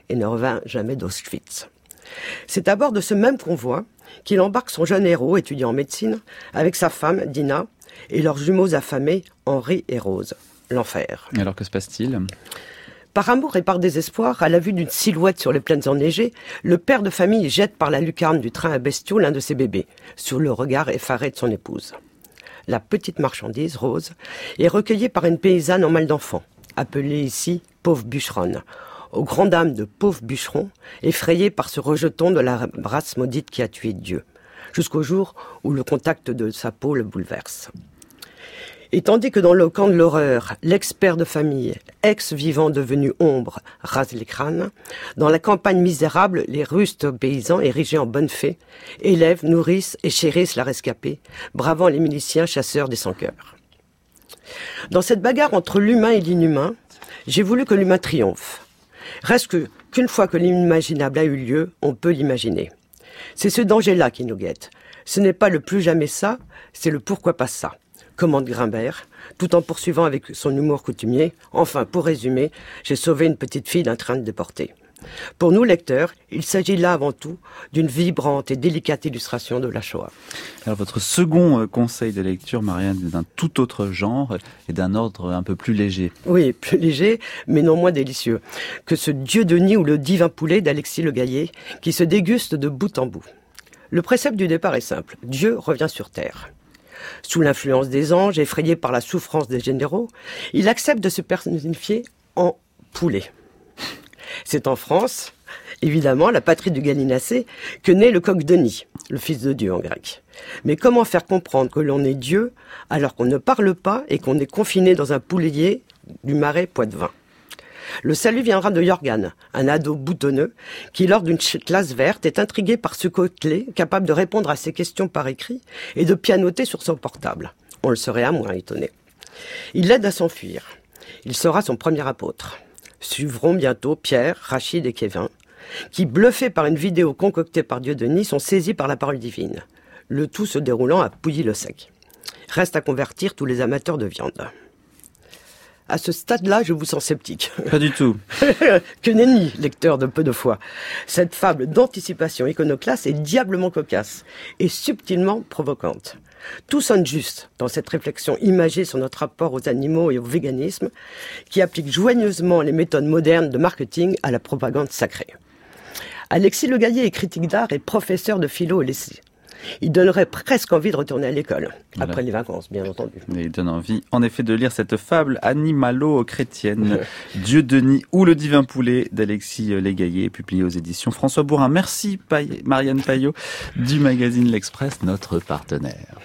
et ne revint jamais d'Auschwitz. C'est à bord de ce même convoi qu'il embarque son jeune héros, étudiant en médecine, avec sa femme, Dina, et leurs jumeaux affamés, Henri et Rose. L'enfer. Alors que se passe-t-il ? Par amour et par désespoir, à la vue d'une silhouette sur les plaines enneigées, le père de famille jette par la lucarne du train à bestiaux l'un de ses bébés, sur le regard effaré de son épouse. La petite marchandise, Rose, est recueillie par une paysanne en mal d'enfant, appelée ici pauvre bûcheronne, aux grandes dames de pauvre bûcheron, effrayée par ce rejeton de la race maudite qui a tué Dieu, jusqu'au jour où le contact de sa peau le bouleverse. Et tandis que dans le camp de l'horreur, l'ex-père de famille, ex-vivant devenu ombre, rase les crânes, dans la campagne misérable, les rustes paysans érigés en bonnes fées, élèvent, nourrissent et chérissent la rescapée, bravant les miliciens chasseurs des sans-cœurs. Dans cette bagarre entre l'humain et l'inhumain, j'ai voulu que l'humain triomphe. Reste que, qu'une fois que l'inimaginable a eu lieu, on peut l'imaginer. C'est ce danger-là qui nous guette. Ce n'est pas le plus jamais ça, c'est le pourquoi pas ça. Commande Grimbert, tout en poursuivant avec son humour coutumier. Enfin, pour résumer, j'ai sauvé une petite fille d'un train de déportés. Pour nous, lecteurs, il s'agit là avant tout d'une vibrante et délicate illustration de la Shoah. Alors, votre second conseil de lecture, Marianne, est d'un tout autre genre et d'un ordre un peu plus léger. Oui, plus léger, mais non moins délicieux, que ce Dieu de nid ou le divin poulet d'Alexis Le Gaillet, qui se déguste de bout en bout. Le précepte du départ est simple. Dieu revient sur terre. Sous l'influence des anges, effrayé par la souffrance des généraux, il accepte de se personnifier en poulet. C'est en France, évidemment, la patrie du gallinacé, que naît le coq de nid, le fils de Dieu en grec. Mais comment faire comprendre que l'on est Dieu alors qu'on ne parle pas et qu'on est confiné dans un poulailler du marais Poitevin ? Le salut viendra de Jorgan, un ado boutonneux, qui lors d'une classe verte est intrigué par ce côtelé, capable de répondre à ses questions par écrit et de pianoter sur son portable. On le serait à moins étonné. Il l'aide à s'enfuir. Il sera son premier apôtre. Suivront bientôt Pierre, Rachid et Kévin, qui, bluffés par une vidéo concoctée par Dieudonné, sont saisis par la parole divine. Le tout se déroulant à Pouilly-le-Sec. Reste à convertir tous les amateurs de viande. À ce stade-là, je vous sens sceptique. Pas du tout. Que nenni, lecteur de peu de foi. Cette fable d'anticipation iconoclaste est diablement cocasse et subtilement provocante. Tout sonne juste dans cette réflexion imagée sur notre rapport aux animaux et au véganisme, qui applique joigneusement les méthodes modernes de marketing à la propagande sacrée. Alexis Le Gaillet est critique d'art et professeur de philo au lycée. Il donnerait presque envie de retourner à l'école, voilà. Après les vacances, bien entendu. Il donne envie, en effet, de lire cette fable animalo-chrétienne, Dieu de nid ou le divin poulet d'Alexis Le Gaillet, publiée aux éditions François Bourin. Merci Paille, Marianne Payot du magazine L'Express, notre partenaire.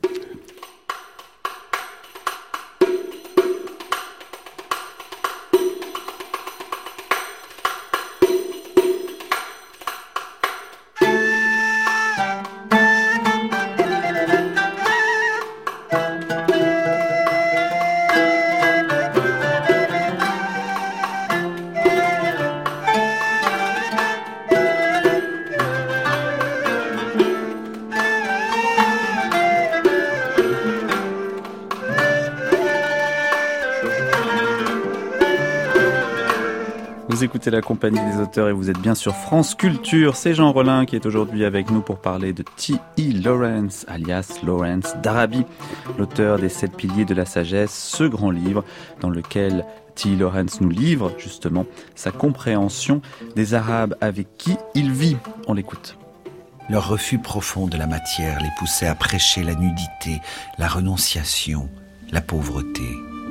Vous écoutez La Compagnie des auteurs et vous êtes bien sur France Culture. C'est Jean Rollin qui est aujourd'hui avec nous pour parler de T E Lawrence, alias Lawrence d'Arabie, l'auteur des Sept piliers de la sagesse, ce grand livre dans lequel T E Lawrence nous livre justement sa compréhension des Arabes avec qui il vit. On l'écoute. Leur refus profond de la matière les poussait à prêcher la nudité, la renonciation, la pauvreté.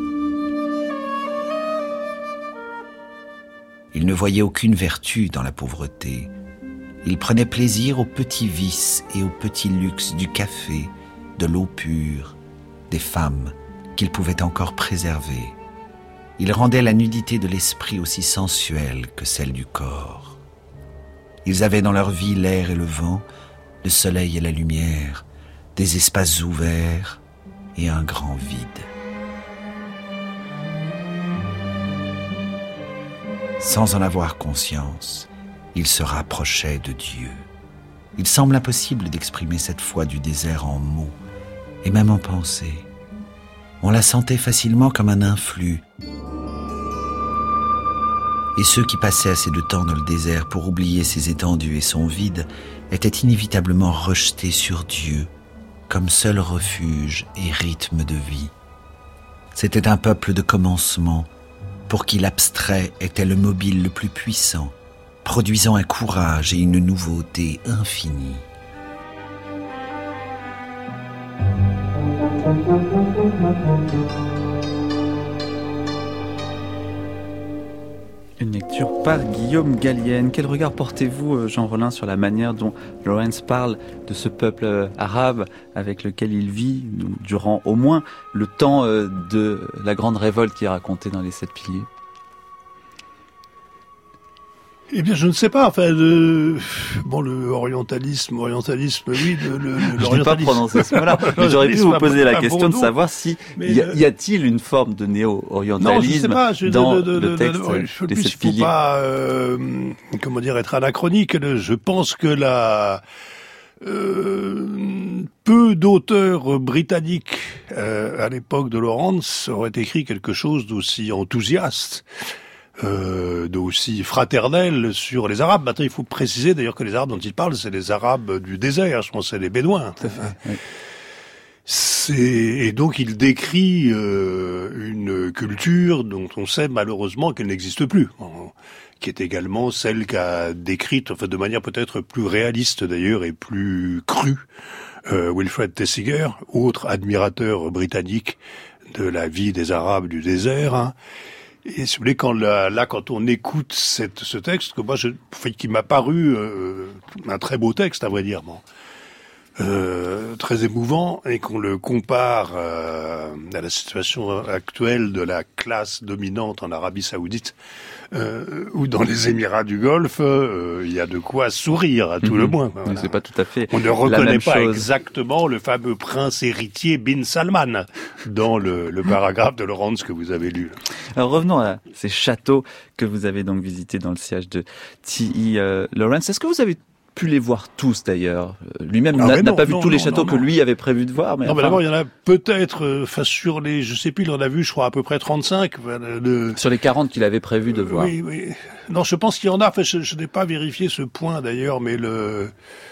Ils ne voyaient aucune vertu dans la pauvreté. Ils prenaient plaisir aux petits vices et aux petits luxes du café, de l'eau pure, des femmes qu'ils pouvaient encore préserver. Ils rendaient la nudité de l'esprit aussi sensuelle que celle du corps. Ils avaient dans leur vie l'air et le vent, le soleil et la lumière, des espaces ouverts et un grand vide. Sans en avoir conscience, ils se rapprochaient de Dieu. Il semble impossible d'exprimer cette foi du désert en mots, et même en pensée. On la sentait facilement comme un influx. Et ceux qui passaient assez de temps dans le désert pour oublier ses étendues et son vide étaient inévitablement rejetés sur Dieu, comme seul refuge et rythme de vie. C'était un peuple de commencement, pour qui l'abstrait était le mobile le plus puissant, produisant un courage et une nouveauté infinie. Une lecture par Guillaume Gallienne. Quel regard portez-vous, Jean Rollin, sur la manière dont Lawrence parle de ce peuple arabe avec lequel il vit durant au moins le temps de la grande révolte qui est racontée dans les Sept Piliers? Eh bien, je ne sais pas. Enfin, le, bon, le orientalisme, orientalisme, oui, le, le, je n'ai pas prononcé ce mot-là. Mais j'aurais pu vous poser la question de savoir si y, a, y a-t-il une forme de néo-orientalisme non, je dans de, de, de, le texte de, de, de, des Sept Piliers. Il ne faut pas, euh, comment dire, être anachronique. Je pense que la euh, peu d'auteurs britanniques euh, à l'époque de Lawrence auraient écrit quelque chose d'aussi enthousiaste. Euh, d'aussi fraternel sur les Arabes. Maintenant, il faut préciser d'ailleurs que les Arabes dont il parle, c'est les Arabes du désert, je pense que c'est les Bédouins. Oui. C'est... Et donc il décrit euh, une culture dont on sait malheureusement qu'elle n'existe plus, qui est également celle qu'a décrite, enfin de manière peut-être plus réaliste d'ailleurs et plus crue, euh, Wilfred Thesiger, autre admirateur britannique de la vie des Arabes du désert, hein. Et si vous voulez, quand là, là, quand on écoute cette, ce texte, que moi, je, qui m'a paru euh, un très beau texte, à vrai dire, bon, euh, très émouvant, et qu'on le compare euh, à la situation actuelle de la classe dominante en Arabie Saoudite euh, ou dans les Émirats du Golfe, euh, il y a de quoi sourire à tout mmh. le moins. Voilà. C'est pas tout à fait. On ne reconnaît pas chose. exactement le fameux prince héritier Bin Salman dans le, le paragraphe de Lawrence que vous avez lu. Alors revenons à ces châteaux que vous avez donc visités dans le sillage de T E Lawrence. Est-ce que vous avez pu les voir tous d'ailleurs? Lui-même ah n'a, n'a pas vu non, tous les non, châteaux non, que lui avait prévu de voir. Mais non, enfin... mais d'abord, il y en a peut-être, enfin, sur les, je sais plus, il en a vu, je crois, à peu près trente-cinq. De... Sur les quarante qu'il avait prévu de voir. Oui, oui. Non, je pense qu'il y en a, enfin, je, je n'ai pas vérifié ce point d'ailleurs, mais le,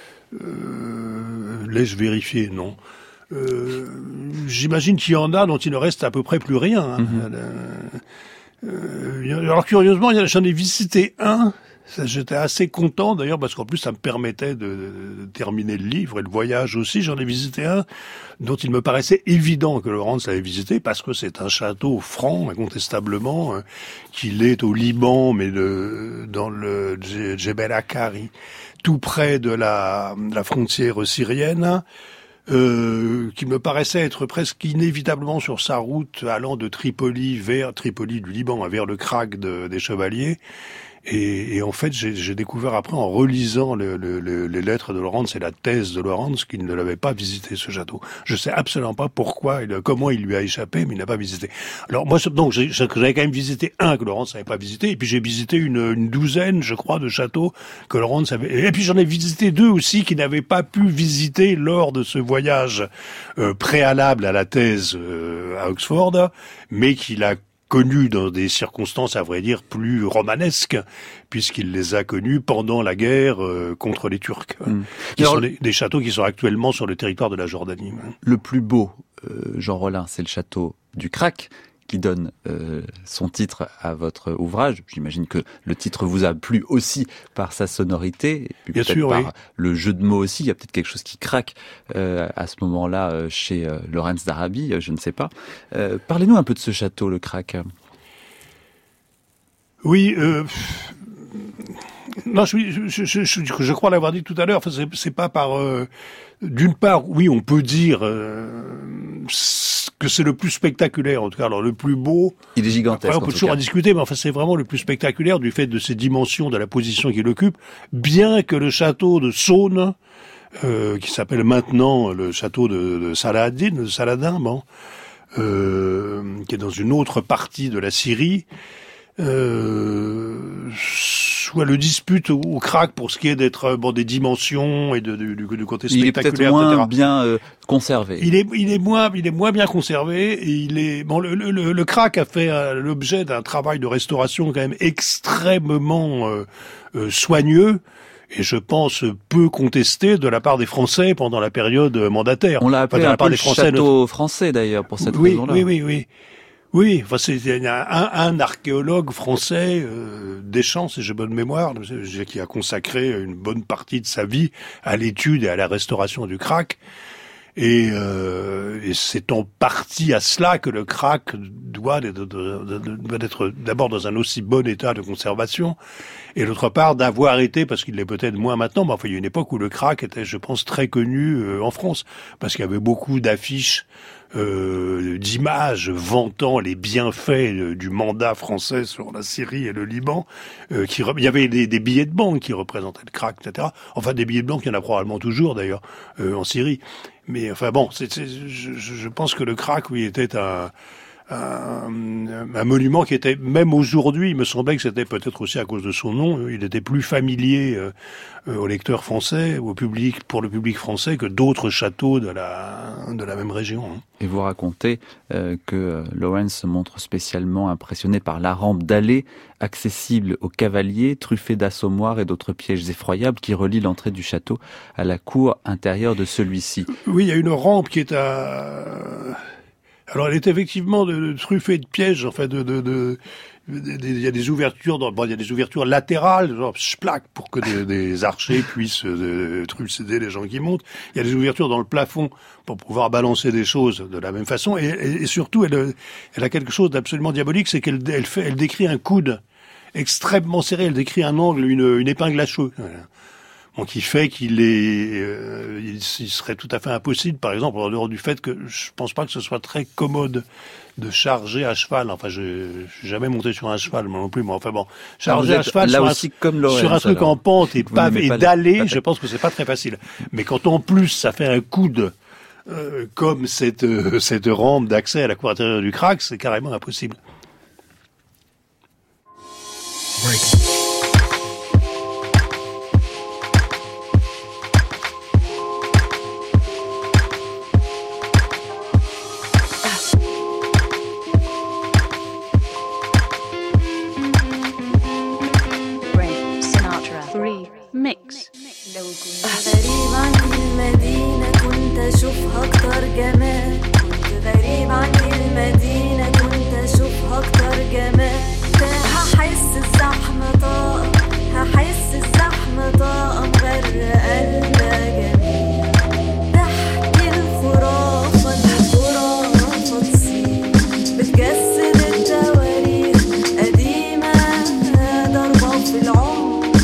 euh, l'ai-je vérifié? Non. Euh, j'imagine qu'il y en a dont il ne reste à peu près plus rien. Hein. Mm-hmm. Euh, alors, curieusement, j'en ai visité un. J'étais assez content d'ailleurs parce qu'en plus ça me permettait de, de terminer le livre et le voyage aussi. J'en ai visité un dont il me paraissait évident que Lawrence l'avait visité parce que c'est un château franc, incontestablement, euh, qu'il est au Liban, mais de, dans le Djebel Akari, tout près de la, de la frontière syrienne. Euh, qui me paraissait être presque inévitablement sur sa route allant de Tripoli vers Tripoli du Liban vers le krach de, des Chevaliers. Et, et en fait, j'ai, j'ai découvert après, en relisant le, le, le, les lettres de Lawrence et la thèse de Lawrence, qu'il ne l'avait pas visité, ce château. Je sais absolument pas pourquoi, il, comment il lui a échappé, mais il n'a pas visité. Alors moi, donc j'ai, j'avais quand même visité un que Lawrence n'avait pas visité, et puis j'ai visité une, une douzaine, je crois, de châteaux que Lawrence avait. Et puis j'en ai visité deux aussi qui n'avaient pas pu visiter lors de ce voyage euh, préalable à la thèse euh, à Oxford, mais qu'il a connus dans des circonstances, à vrai dire, plus romanesques, puisqu'il les a connus pendant la guerre euh, contre les Turcs, mmh. qui Alors, sont des, des châteaux qui sont actuellement sur le territoire de la Jordanie. Le plus beau, euh, Jean Rollin, c'est le château du krach, qui donne euh, son titre à votre ouvrage. J'imagine que le titre vous a plu aussi par sa sonorité, et puis Bien peut-être sûr, par oui. le jeu de mots aussi. Il y a peut-être quelque chose qui craque euh, à ce moment-là euh, chez euh, Lawrence d'Arabie, euh, je ne sais pas. Euh, parlez-nous un peu de ce château, le krach. Oui, euh... non, je, je, je, je, je crois l'avoir dit tout à l'heure. Enfin, c'est, c'est pas par. Euh... D'une part, oui, on peut dire euh, que c'est le plus spectaculaire, en tout cas, alors le plus beau. Il est gigantesque. Après, on peut toujours en discuter, mais enfin, c'est vraiment le plus spectaculaire du fait de ses dimensions, de la position qu'il occupe, bien que le château de Saône, euh, qui s'appelle maintenant le château de, de Saladin, de Saladin, bon, euh, qui est dans une autre partie de la Syrie, euh, soit le dispute au, au crack pour ce qui est d'être bon des dimensions et de, de, du, du côté il spectaculaire, est peut-être moins et cetera. bien euh, conservé. Il est, il est moins, il est moins bien conservé. Et il est bon. Le, le, le crack a fait euh, l'objet d'un travail de restauration quand même extrêmement euh, euh, soigneux. Et je pense peu contesté de la part des Français pendant la période mandataire. On l'a appelé enfin, un peu le Français, château notre... français d'ailleurs pour cette oui, raison-là. Oui, oui, oui. Oui, enfin, c'est un, un archéologue français, euh, Deschamps, si j'ai bonne mémoire, qui a consacré une bonne partie de sa vie à l'étude et à la restauration du crack. Et, euh, et c'est en partie à cela que le crack doit être, doit être d'abord dans un aussi bon état de conservation, et d'autre part d'avoir été, parce qu'il l'est peut-être moins maintenant, mais enfin il y a une époque où le crack était, je pense, très connu euh, en France, parce qu'il y avait beaucoup d'affiches, euh, d'images vantant les bienfaits euh, du mandat français sur la Syrie et le Liban. Euh, qui, il y avait des, des billets de banque qui représentaient le crack, et cetera. Enfin des billets de banque, il y en a probablement toujours d'ailleurs euh, en Syrie. Mais enfin bon, c'est, c'est, je, je pense que le crack, oui, était un, un, un monument qui était, même aujourd'hui, il me semblait que c'était peut-être aussi à cause de son nom, il était plus familier euh, aux lecteurs français, au public, pour le public français, que d'autres châteaux de la, de la même région. Hein. Et vous racontez euh, que Lawrence se montre spécialement impressionné par la rampe dallée, accessible aux cavaliers, truffée d'assommoirs et d'autres pièges effroyables qui relient l'entrée du château à la cour intérieure de celui-ci. Oui, il y a une rampe qui est à... Alors, elle est effectivement de, de truffée de pièges, enfin, de... de, de... Il y a des ouvertures, dans, bon, il y a des ouvertures latérales, genre splac, pour que des, des archers puissent euh, trucider les gens qui montent. Il y a des ouvertures dans le plafond pour pouvoir balancer des choses de la même façon. Et, et, et surtout, elle, elle a quelque chose d'absolument diabolique, c'est qu'elle elle fait, elle décrit un coude extrêmement serré. Elle décrit un angle, une, une épingle à cheveux. Voilà. Bon, qui fait qu'il est, euh, il, il serait tout à fait impossible, par exemple, en dehors du fait que je pense pas que ce soit très commode de charger à cheval. Enfin, je n'ai jamais monté sur un cheval, moi non plus, mais enfin bon, charger à cheval là sur, aussi, un, comme Lawrence, sur un truc alors. en pente et pavé et dallé, les... je pense que c'est pas très facile. Mais quand en plus ça fait un coude euh, comme cette euh, cette rampe d'accès à la cour intérieure du crack, c'est carrément impossible. Break. ميكس. لو كنت غريب عن المدينة كنت أشوفها أكتر جمال. كنت غريب عن المدينة كنت أشوفها أكتر جمال. هحس الزحمة طاقة هحس الزحمة طاقة مغرقة قلبها جميل. تحكي الخرافة الخرافة تصير بتجسد التواريخ قديمة ضربة في العمر.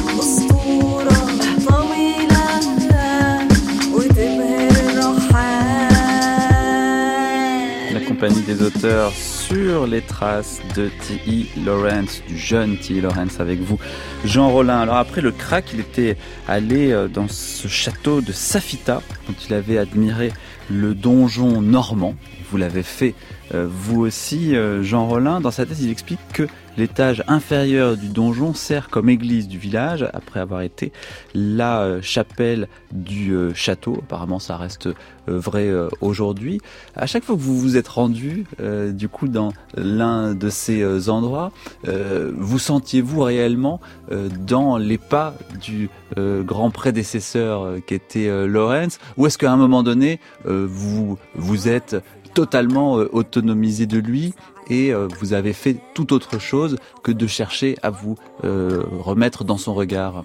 Compagnie des auteurs sur les traces de T E Lawrence, du jeune T E Lawrence avec vous, Jean Rollin. Alors après le crack, il était allé dans ce château de Safita, dont il avait admiré le donjon normand. Vous l'avez fait euh, vous aussi, euh, Jean Rollin. Dans sa thèse, il explique que l'étage inférieur du donjon sert comme église du village, après avoir été la euh, chapelle du euh, château. Apparemment, ça reste euh, vrai euh, aujourd'hui. À chaque fois que vous vous êtes rendu, euh, du coup, dans l'un de ces euh, endroits, euh, vous sentiez-vous réellement euh, dans les pas du euh, grand prédécesseur euh, qui était euh, Lawrence, ou est-ce qu'à un moment donné, euh, vous vous êtes totalement euh, autonomisé de lui et euh, vous avez fait tout autre chose que de chercher à vous euh, remettre dans son regard?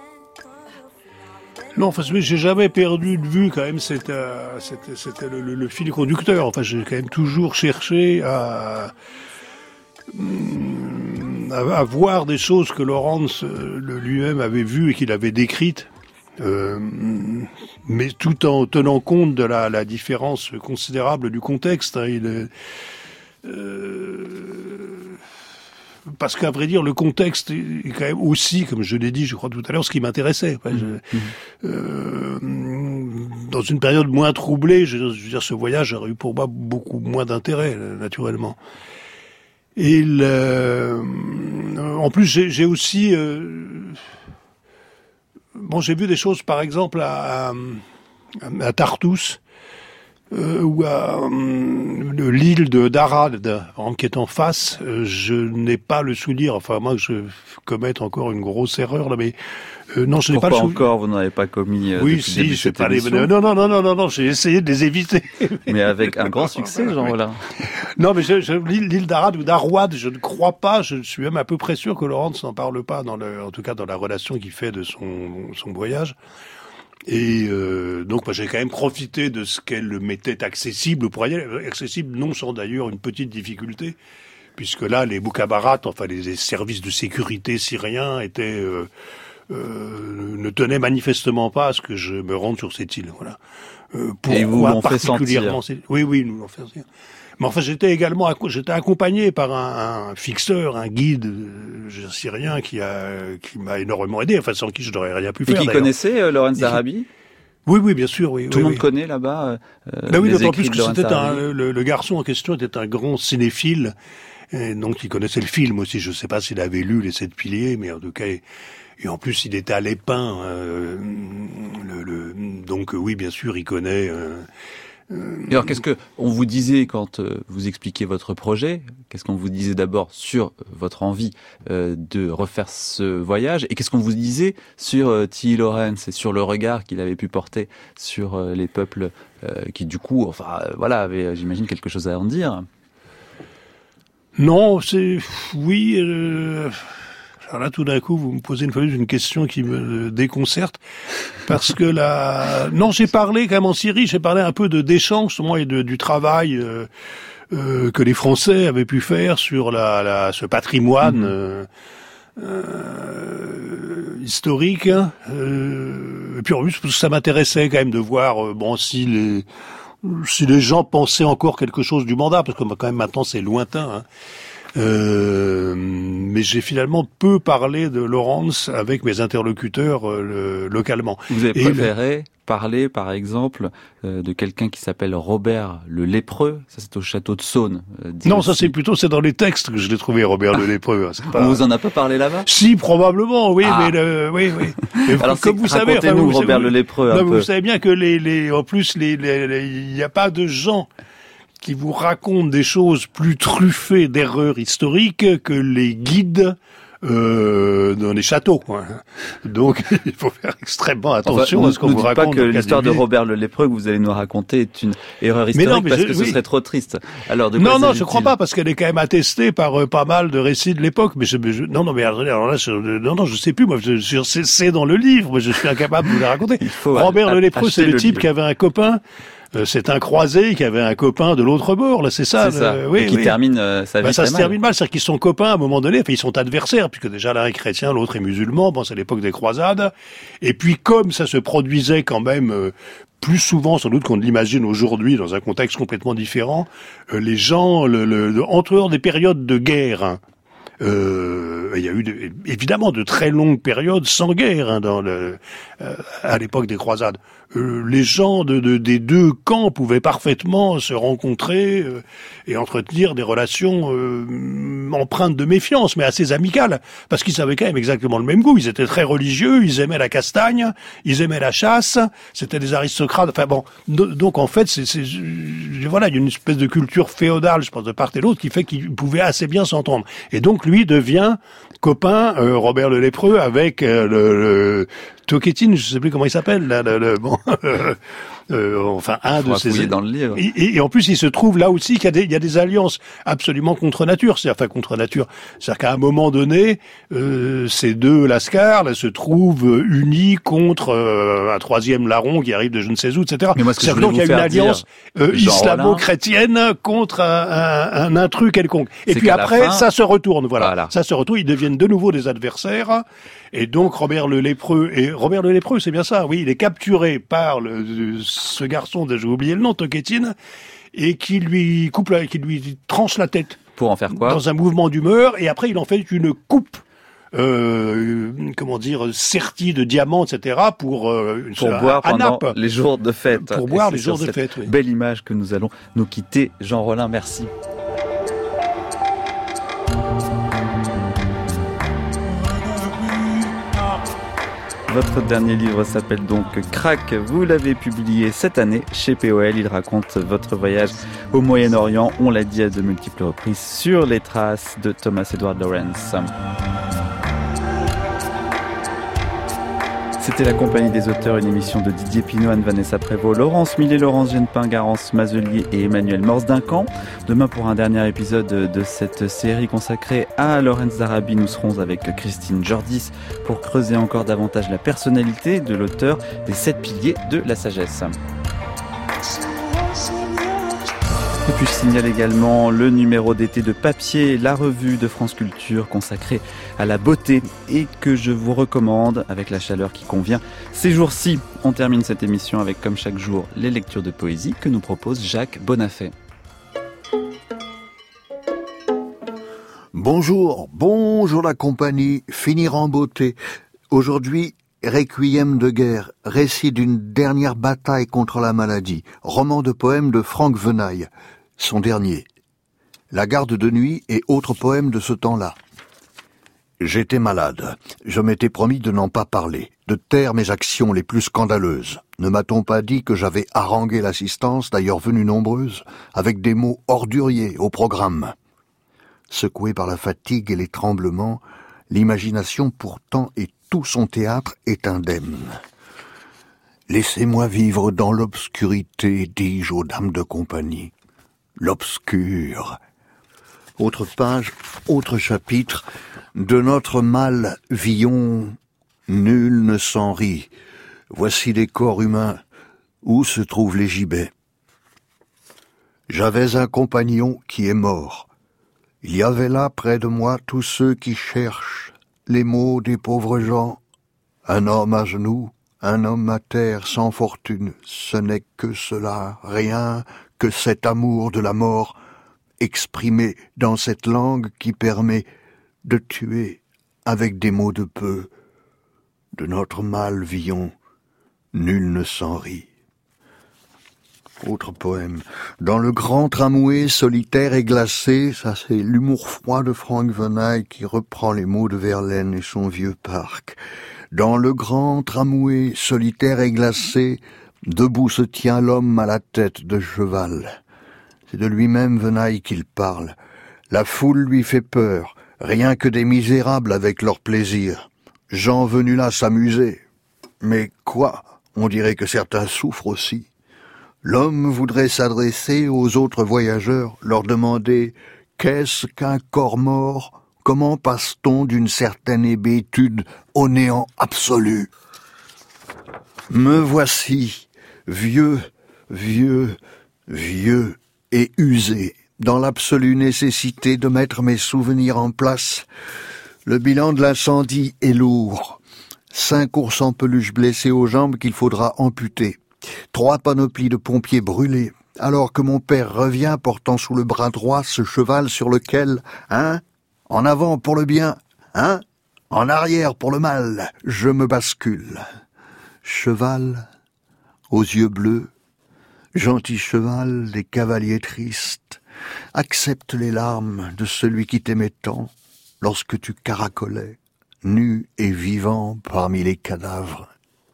Non, enfin, j'ai jamais perdu de vue quand même, c'était, c'était, c'était le, le, le fil conducteur. Enfin, j'ai quand même toujours cherché à, à, à voir des choses que Lawrence lui-même avait vues et qu'il avait décrites. Euh, mais tout en tenant compte de la, la différence considérable du contexte. Hein, il est, euh, parce qu'à vrai dire, le contexte est quand même aussi, comme je l'ai dit, je crois tout à l'heure, ce qui m'intéressait. Enfin, je, euh, dans une période moins troublée, je, je veux dire, ce voyage aurait eu pour moi beaucoup moins d'intérêt, naturellement. Et le, en plus, j'ai, j'ai aussi, euh, bon, j'ai vu des choses, par exemple, à, à, à Tartous, euh, ou à euh, l'île de d'Arad, qui est en face. Euh, je n'ai pas le souvenir, enfin, moi, que je commette encore une grosse erreur, là, mais Euh, non, je n'ai pas le Pourquoi souvenir. encore vous n'en avez pas commis euh, Oui, depuis le début si, de je sais cette pas les... émission. Non, non, non, non, non, non, j'ai essayé de les éviter. Mais avec un grand succès, Jean Rollin. Non, mais je, je, l'île, l'île d'Arad ou d'Arwad, je ne crois pas, je suis même un peu près sûr que Laurence n'en parle pas, dans le, en tout cas dans la relation qu'il fait de son, son voyage. Et euh, donc, moi, j'ai quand même profité de ce qu'elle mettait accessible pour y aller. Accessible, non sans d'ailleurs une petite difficulté, puisque là, les Mukhabarat, enfin les, les services de sécurité syriens étaient... Euh, Euh, ne tenait manifestement pas à ce que je me rende sur cette île. Voilà. Euh, Et vous l'ont fait particulièrement sentir. Oui, oui, nous l'ont fait sentir. Mais enfin, j'étais également, j'étais accompagné par un, un fixeur, un guide euh, syrien qui a, qui m'a énormément aidé. Enfin, sans qui je n'aurais rien pu Et faire. qui d'ailleurs. connaissait euh, Lawrence d'Arabie? Oui, oui, bien sûr, oui. Tout oui, le monde oui. connaît là-bas euh, Ben oui, les d'autant écrits plus de que Lawrence c'était un, d'Arabie. le, le garçon en question était un grand cinéphile, et donc il connaissait le film aussi. Je ne sais pas s'il avait lu Les Sept Piliers, mais en tout cas, et en plus il était à l'Épin. Euh, le, le, donc oui, bien sûr, il connaît. Euh, Et alors, qu'est-ce que on vous disait quand euh, vous expliquiez votre projet? Qu'est-ce qu'on vous disait d'abord sur votre envie euh, de refaire ce voyage? Et qu'est-ce qu'on vous disait sur euh, T. E. Lawrence et sur le regard qu'il avait pu porter sur euh, les peuples euh, qui, du coup, enfin, euh, voilà, avaient, j'imagine, quelque chose à en dire? Non, c'est... Oui... Euh... Alors là, tout d'un coup, vous me posez une fois de plus une question qui me déconcerte, parce que là... Non, j'ai parlé quand même en Syrie, j'ai parlé un peu de d'échange, moi, et de, du travail euh, euh, que les Français avaient pu faire sur la, la ce patrimoine... Mmh. Euh, Euh, historique, euh, et puis en plus ça m'intéressait quand même de voir euh, bon si les si les gens pensaient encore quelque chose du mandat, parce que quand même maintenant c'est lointain. Hein. Euh, mais j'ai finalement peu parlé de Lawrence avec mes interlocuteurs euh, le, localement. Vous avez Et préféré le... parler, par exemple, euh, de quelqu'un qui s'appelle Robert le Lépreux. Ça, c'est au château de Saône. Euh, non, aussi. ça c'est plutôt c'est dans les textes que je l'ai trouvé, Robert ah. le Lépreux. C'est pas... On vous en a pas parlé là-bas? Si, probablement, oui, ah. mais le, oui, oui. Mais alors, comme vous savez, enfin, vous, Robert savez, le Lépreux. Non, un vous peu. savez bien que les, les, en plus, les, les, les, il n'y a pas de gens qui vous racontent des choses plus truffées d'erreurs historiques que les guides euh, dans les châteaux. Quoi. Donc, il faut faire extrêmement attention enfin, à ce qu'on vous raconte. Ne dites pas que l'histoire de Robert le Lépreux que vous allez nous raconter est une erreur historique, mais non, mais parce je, que ce oui. serait trop triste. Alors, de quoi non, non, je crois pas, parce qu'elle est quand même attestée par euh, pas mal de récits de l'époque. Mais je, je, non, non, mais alors là, je, non, non, je sais plus. Moi, je, je, c'est, c'est dans le livre, mais je suis incapable de vous la raconter. Robert le Lépreux, c'est le type livre. qui avait un copain. Euh, c'est un croisé qui avait un copain de l'autre bord, là, c'est ça. C'est ça. Euh, oui, et qui oui. termine euh, sa vie. Bah, ça se mal. termine mal, c'est-à-dire qu'ils sont copains à un moment donné, enfin ils sont adversaires, puisque déjà l'un est chrétien, l'autre est musulman, bon c'est l'époque des croisades, et puis comme ça se produisait quand même euh, plus souvent sans doute qu'on ne l'imagine aujourd'hui, dans un contexte complètement différent, euh, les gens, le, le, le, entre des périodes de guerre, hein, Euh, il y a eu de, évidemment de très longues périodes sans guerre hein, dans le, euh, à l'époque des croisades. Euh, les gens de, de, des deux camps pouvaient parfaitement se rencontrer euh, et entretenir des relations euh, empreintes de méfiance, mais assez amicales, parce qu'ils avaient quand même exactement le même goût. Ils étaient très religieux, ils aimaient la castagne, ils aimaient la chasse, c'était des aristocrates. Enfin bon, donc en fait, c'est, c'est voilà, il y a une espèce de culture féodale, je pense, de part et d'autre, qui fait qu'ils pouvaient assez bien s'entendre. Et donc lui devient copain, euh, Robert le Lépreux, avec euh, le, le Toketine, je sais plus comment il s'appelle, là, le, le, bon, euh, enfin un de ces. Dans le livre. Et, et, et en plus, il se trouve là aussi qu'il y a des, il y a des alliances absolument contre nature, c'est enfin contre nature, c'est-à-dire qu'à un moment donné, euh, ces deux lascars là, se trouvent unis contre euh, un troisième larron qui arrive de je ne sais où, et cetera. Mais moi, ce que c'est-à-dire je voulais donc il y a une alliance euh, islamo-chrétienne contre un, un, un intrus quelconque. Et puis après, fin... ça se retourne, voilà. voilà. Ça se retourne, ils deviennent de nouveau des adversaires. Et donc Robert le Lépreux, et Robert le Lépreux, c'est bien ça, oui, il est capturé par le, ce garçon, j'ai oublié le nom, Toketine, et qui lui coupe, la, qui lui tranche la tête. Pour en faire quoi? Dans un mouvement d'humeur, et après il en fait une coupe. Euh, comment dire, sertie de diamants, et cetera, pour euh, pour un, boire pendant nappe. les jours de fête. Pour boire les jours de fête. Oui. Belle image que nous allons nous quitter. Jean Rollin, merci. Votre dernier livre s'appelle donc Crack. Vous l'avez publié cette année chez P O L. Il raconte votre voyage au Moyen-Orient, on l'a dit à de multiples reprises, sur les traces de Thomas Edward Lawrence. C'était La Compagnie des auteurs, une émission de Didier Pinot, Anne-Vanessa Prévost, Laurence Millet, Laurence Genepin, Garance Mazelier et Emmanuel Morse-Duncan. Demain, pour un dernier épisode de cette série consacrée à Lawrence d'Arabie, nous serons avec Christine Jordis pour creuser encore davantage la personnalité de l'auteur des sept piliers de la sagesse. Et puis je signale également le numéro d'été de Papier, la revue de France Culture consacrée à la beauté et que je vous recommande avec la chaleur qui convient. Ces jours-ci, on termine cette émission avec, comme chaque jour, les lectures de poésie que nous propose Jacques Bonafé. Bonjour, bonjour la compagnie, finir en beauté. Aujourd'hui, Requiem de guerre, récit d'une dernière bataille contre la maladie, roman de poèmes de Franck Venaille. Son dernier. La garde de nuit et autres poèmes de ce temps-là. J'étais malade. Je m'étais promis de n'en pas parler, de taire mes actions les plus scandaleuses. Ne m'a-t-on pas dit que j'avais harangué l'assistance, d'ailleurs venue nombreuse, avec des mots orduriers au programme. Secoué par la fatigue et les tremblements, l'imagination pourtant et tout son théâtre est indemne. Laissez-moi vivre dans l'obscurité, dis-je aux dames de compagnie. L'obscur. Autre page, autre chapitre. De notre mal, Villon, nul ne s'en rit. Voici les corps humains. Où se trouvent les gibets? J'avais un compagnon qui est mort. Il y avait là près de moi tous ceux qui cherchent les mots des pauvres gens. Un homme à genoux, un homme à terre sans fortune, ce n'est que cela, rien que cet amour de la mort, exprimé dans cette langue qui permet de tuer avec des mots de peu. De notre mal, Villon, nul ne s'en rit. Autre poème. Dans le grand tramway solitaire et glacé, ça c'est l'humour froid de Franck Venaille qui reprend les mots de Verlaine et son vieux parc. Dans le grand tramway solitaire et glacé, debout se tient l'homme à la tête de cheval. C'est de lui-même Venaille qu'il parle. La foule lui fait peur, rien que des misérables avec leur plaisir. Gens venus là s'amuser. Mais quoi? On dirait que certains souffrent aussi. L'homme voudrait s'adresser aux autres voyageurs, leur demander « Qu'est-ce qu'un corps mort? Comment passe-t-on d'une certaine hébétude au néant absolu ?» Me voici, vieux, vieux, vieux et usé, dans l'absolue nécessité de mettre mes souvenirs en place. Le bilan de l'incendie est lourd. Cinq ours en peluche blessés aux jambes qu'il faudra amputer. Trois panoplies de pompiers brûlés, alors que mon père revient portant sous le bras droit ce cheval sur lequel, hein, en avant pour le bien, hein, en arrière pour le mal, je me bascule. Cheval, aux yeux bleus, gentil cheval des cavaliers tristes, accepte les larmes de celui qui t'aimait tant, lorsque tu caracolais, nu et vivant parmi les cadavres.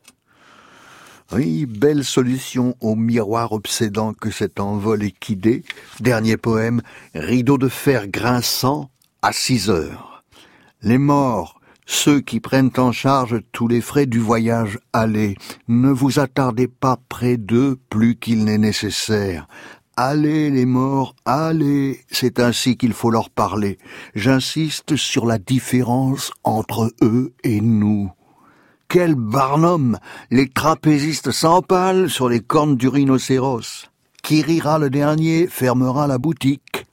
Oui, belle solution au miroir obsédant que cet envol équidé. Dernier poème, rideau de fer grinçant à six heures. Les morts, ceux qui prennent en charge tous les frais du voyage aller, ne vous attardez pas près d'eux plus qu'il n'est nécessaire. Allez les morts, allez, c'est ainsi qu'il faut leur parler. J'insiste sur la différence entre eux et nous. Quel barnum! Les trapézistes s'empalent sur les cornes du rhinocéros. Qui rira le dernier fermera la boutique.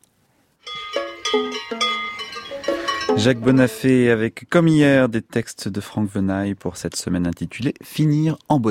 Jacques Bonafé avec, comme hier, des textes de Franck Venaille pour cette semaine intitulée « Finir en beauté ».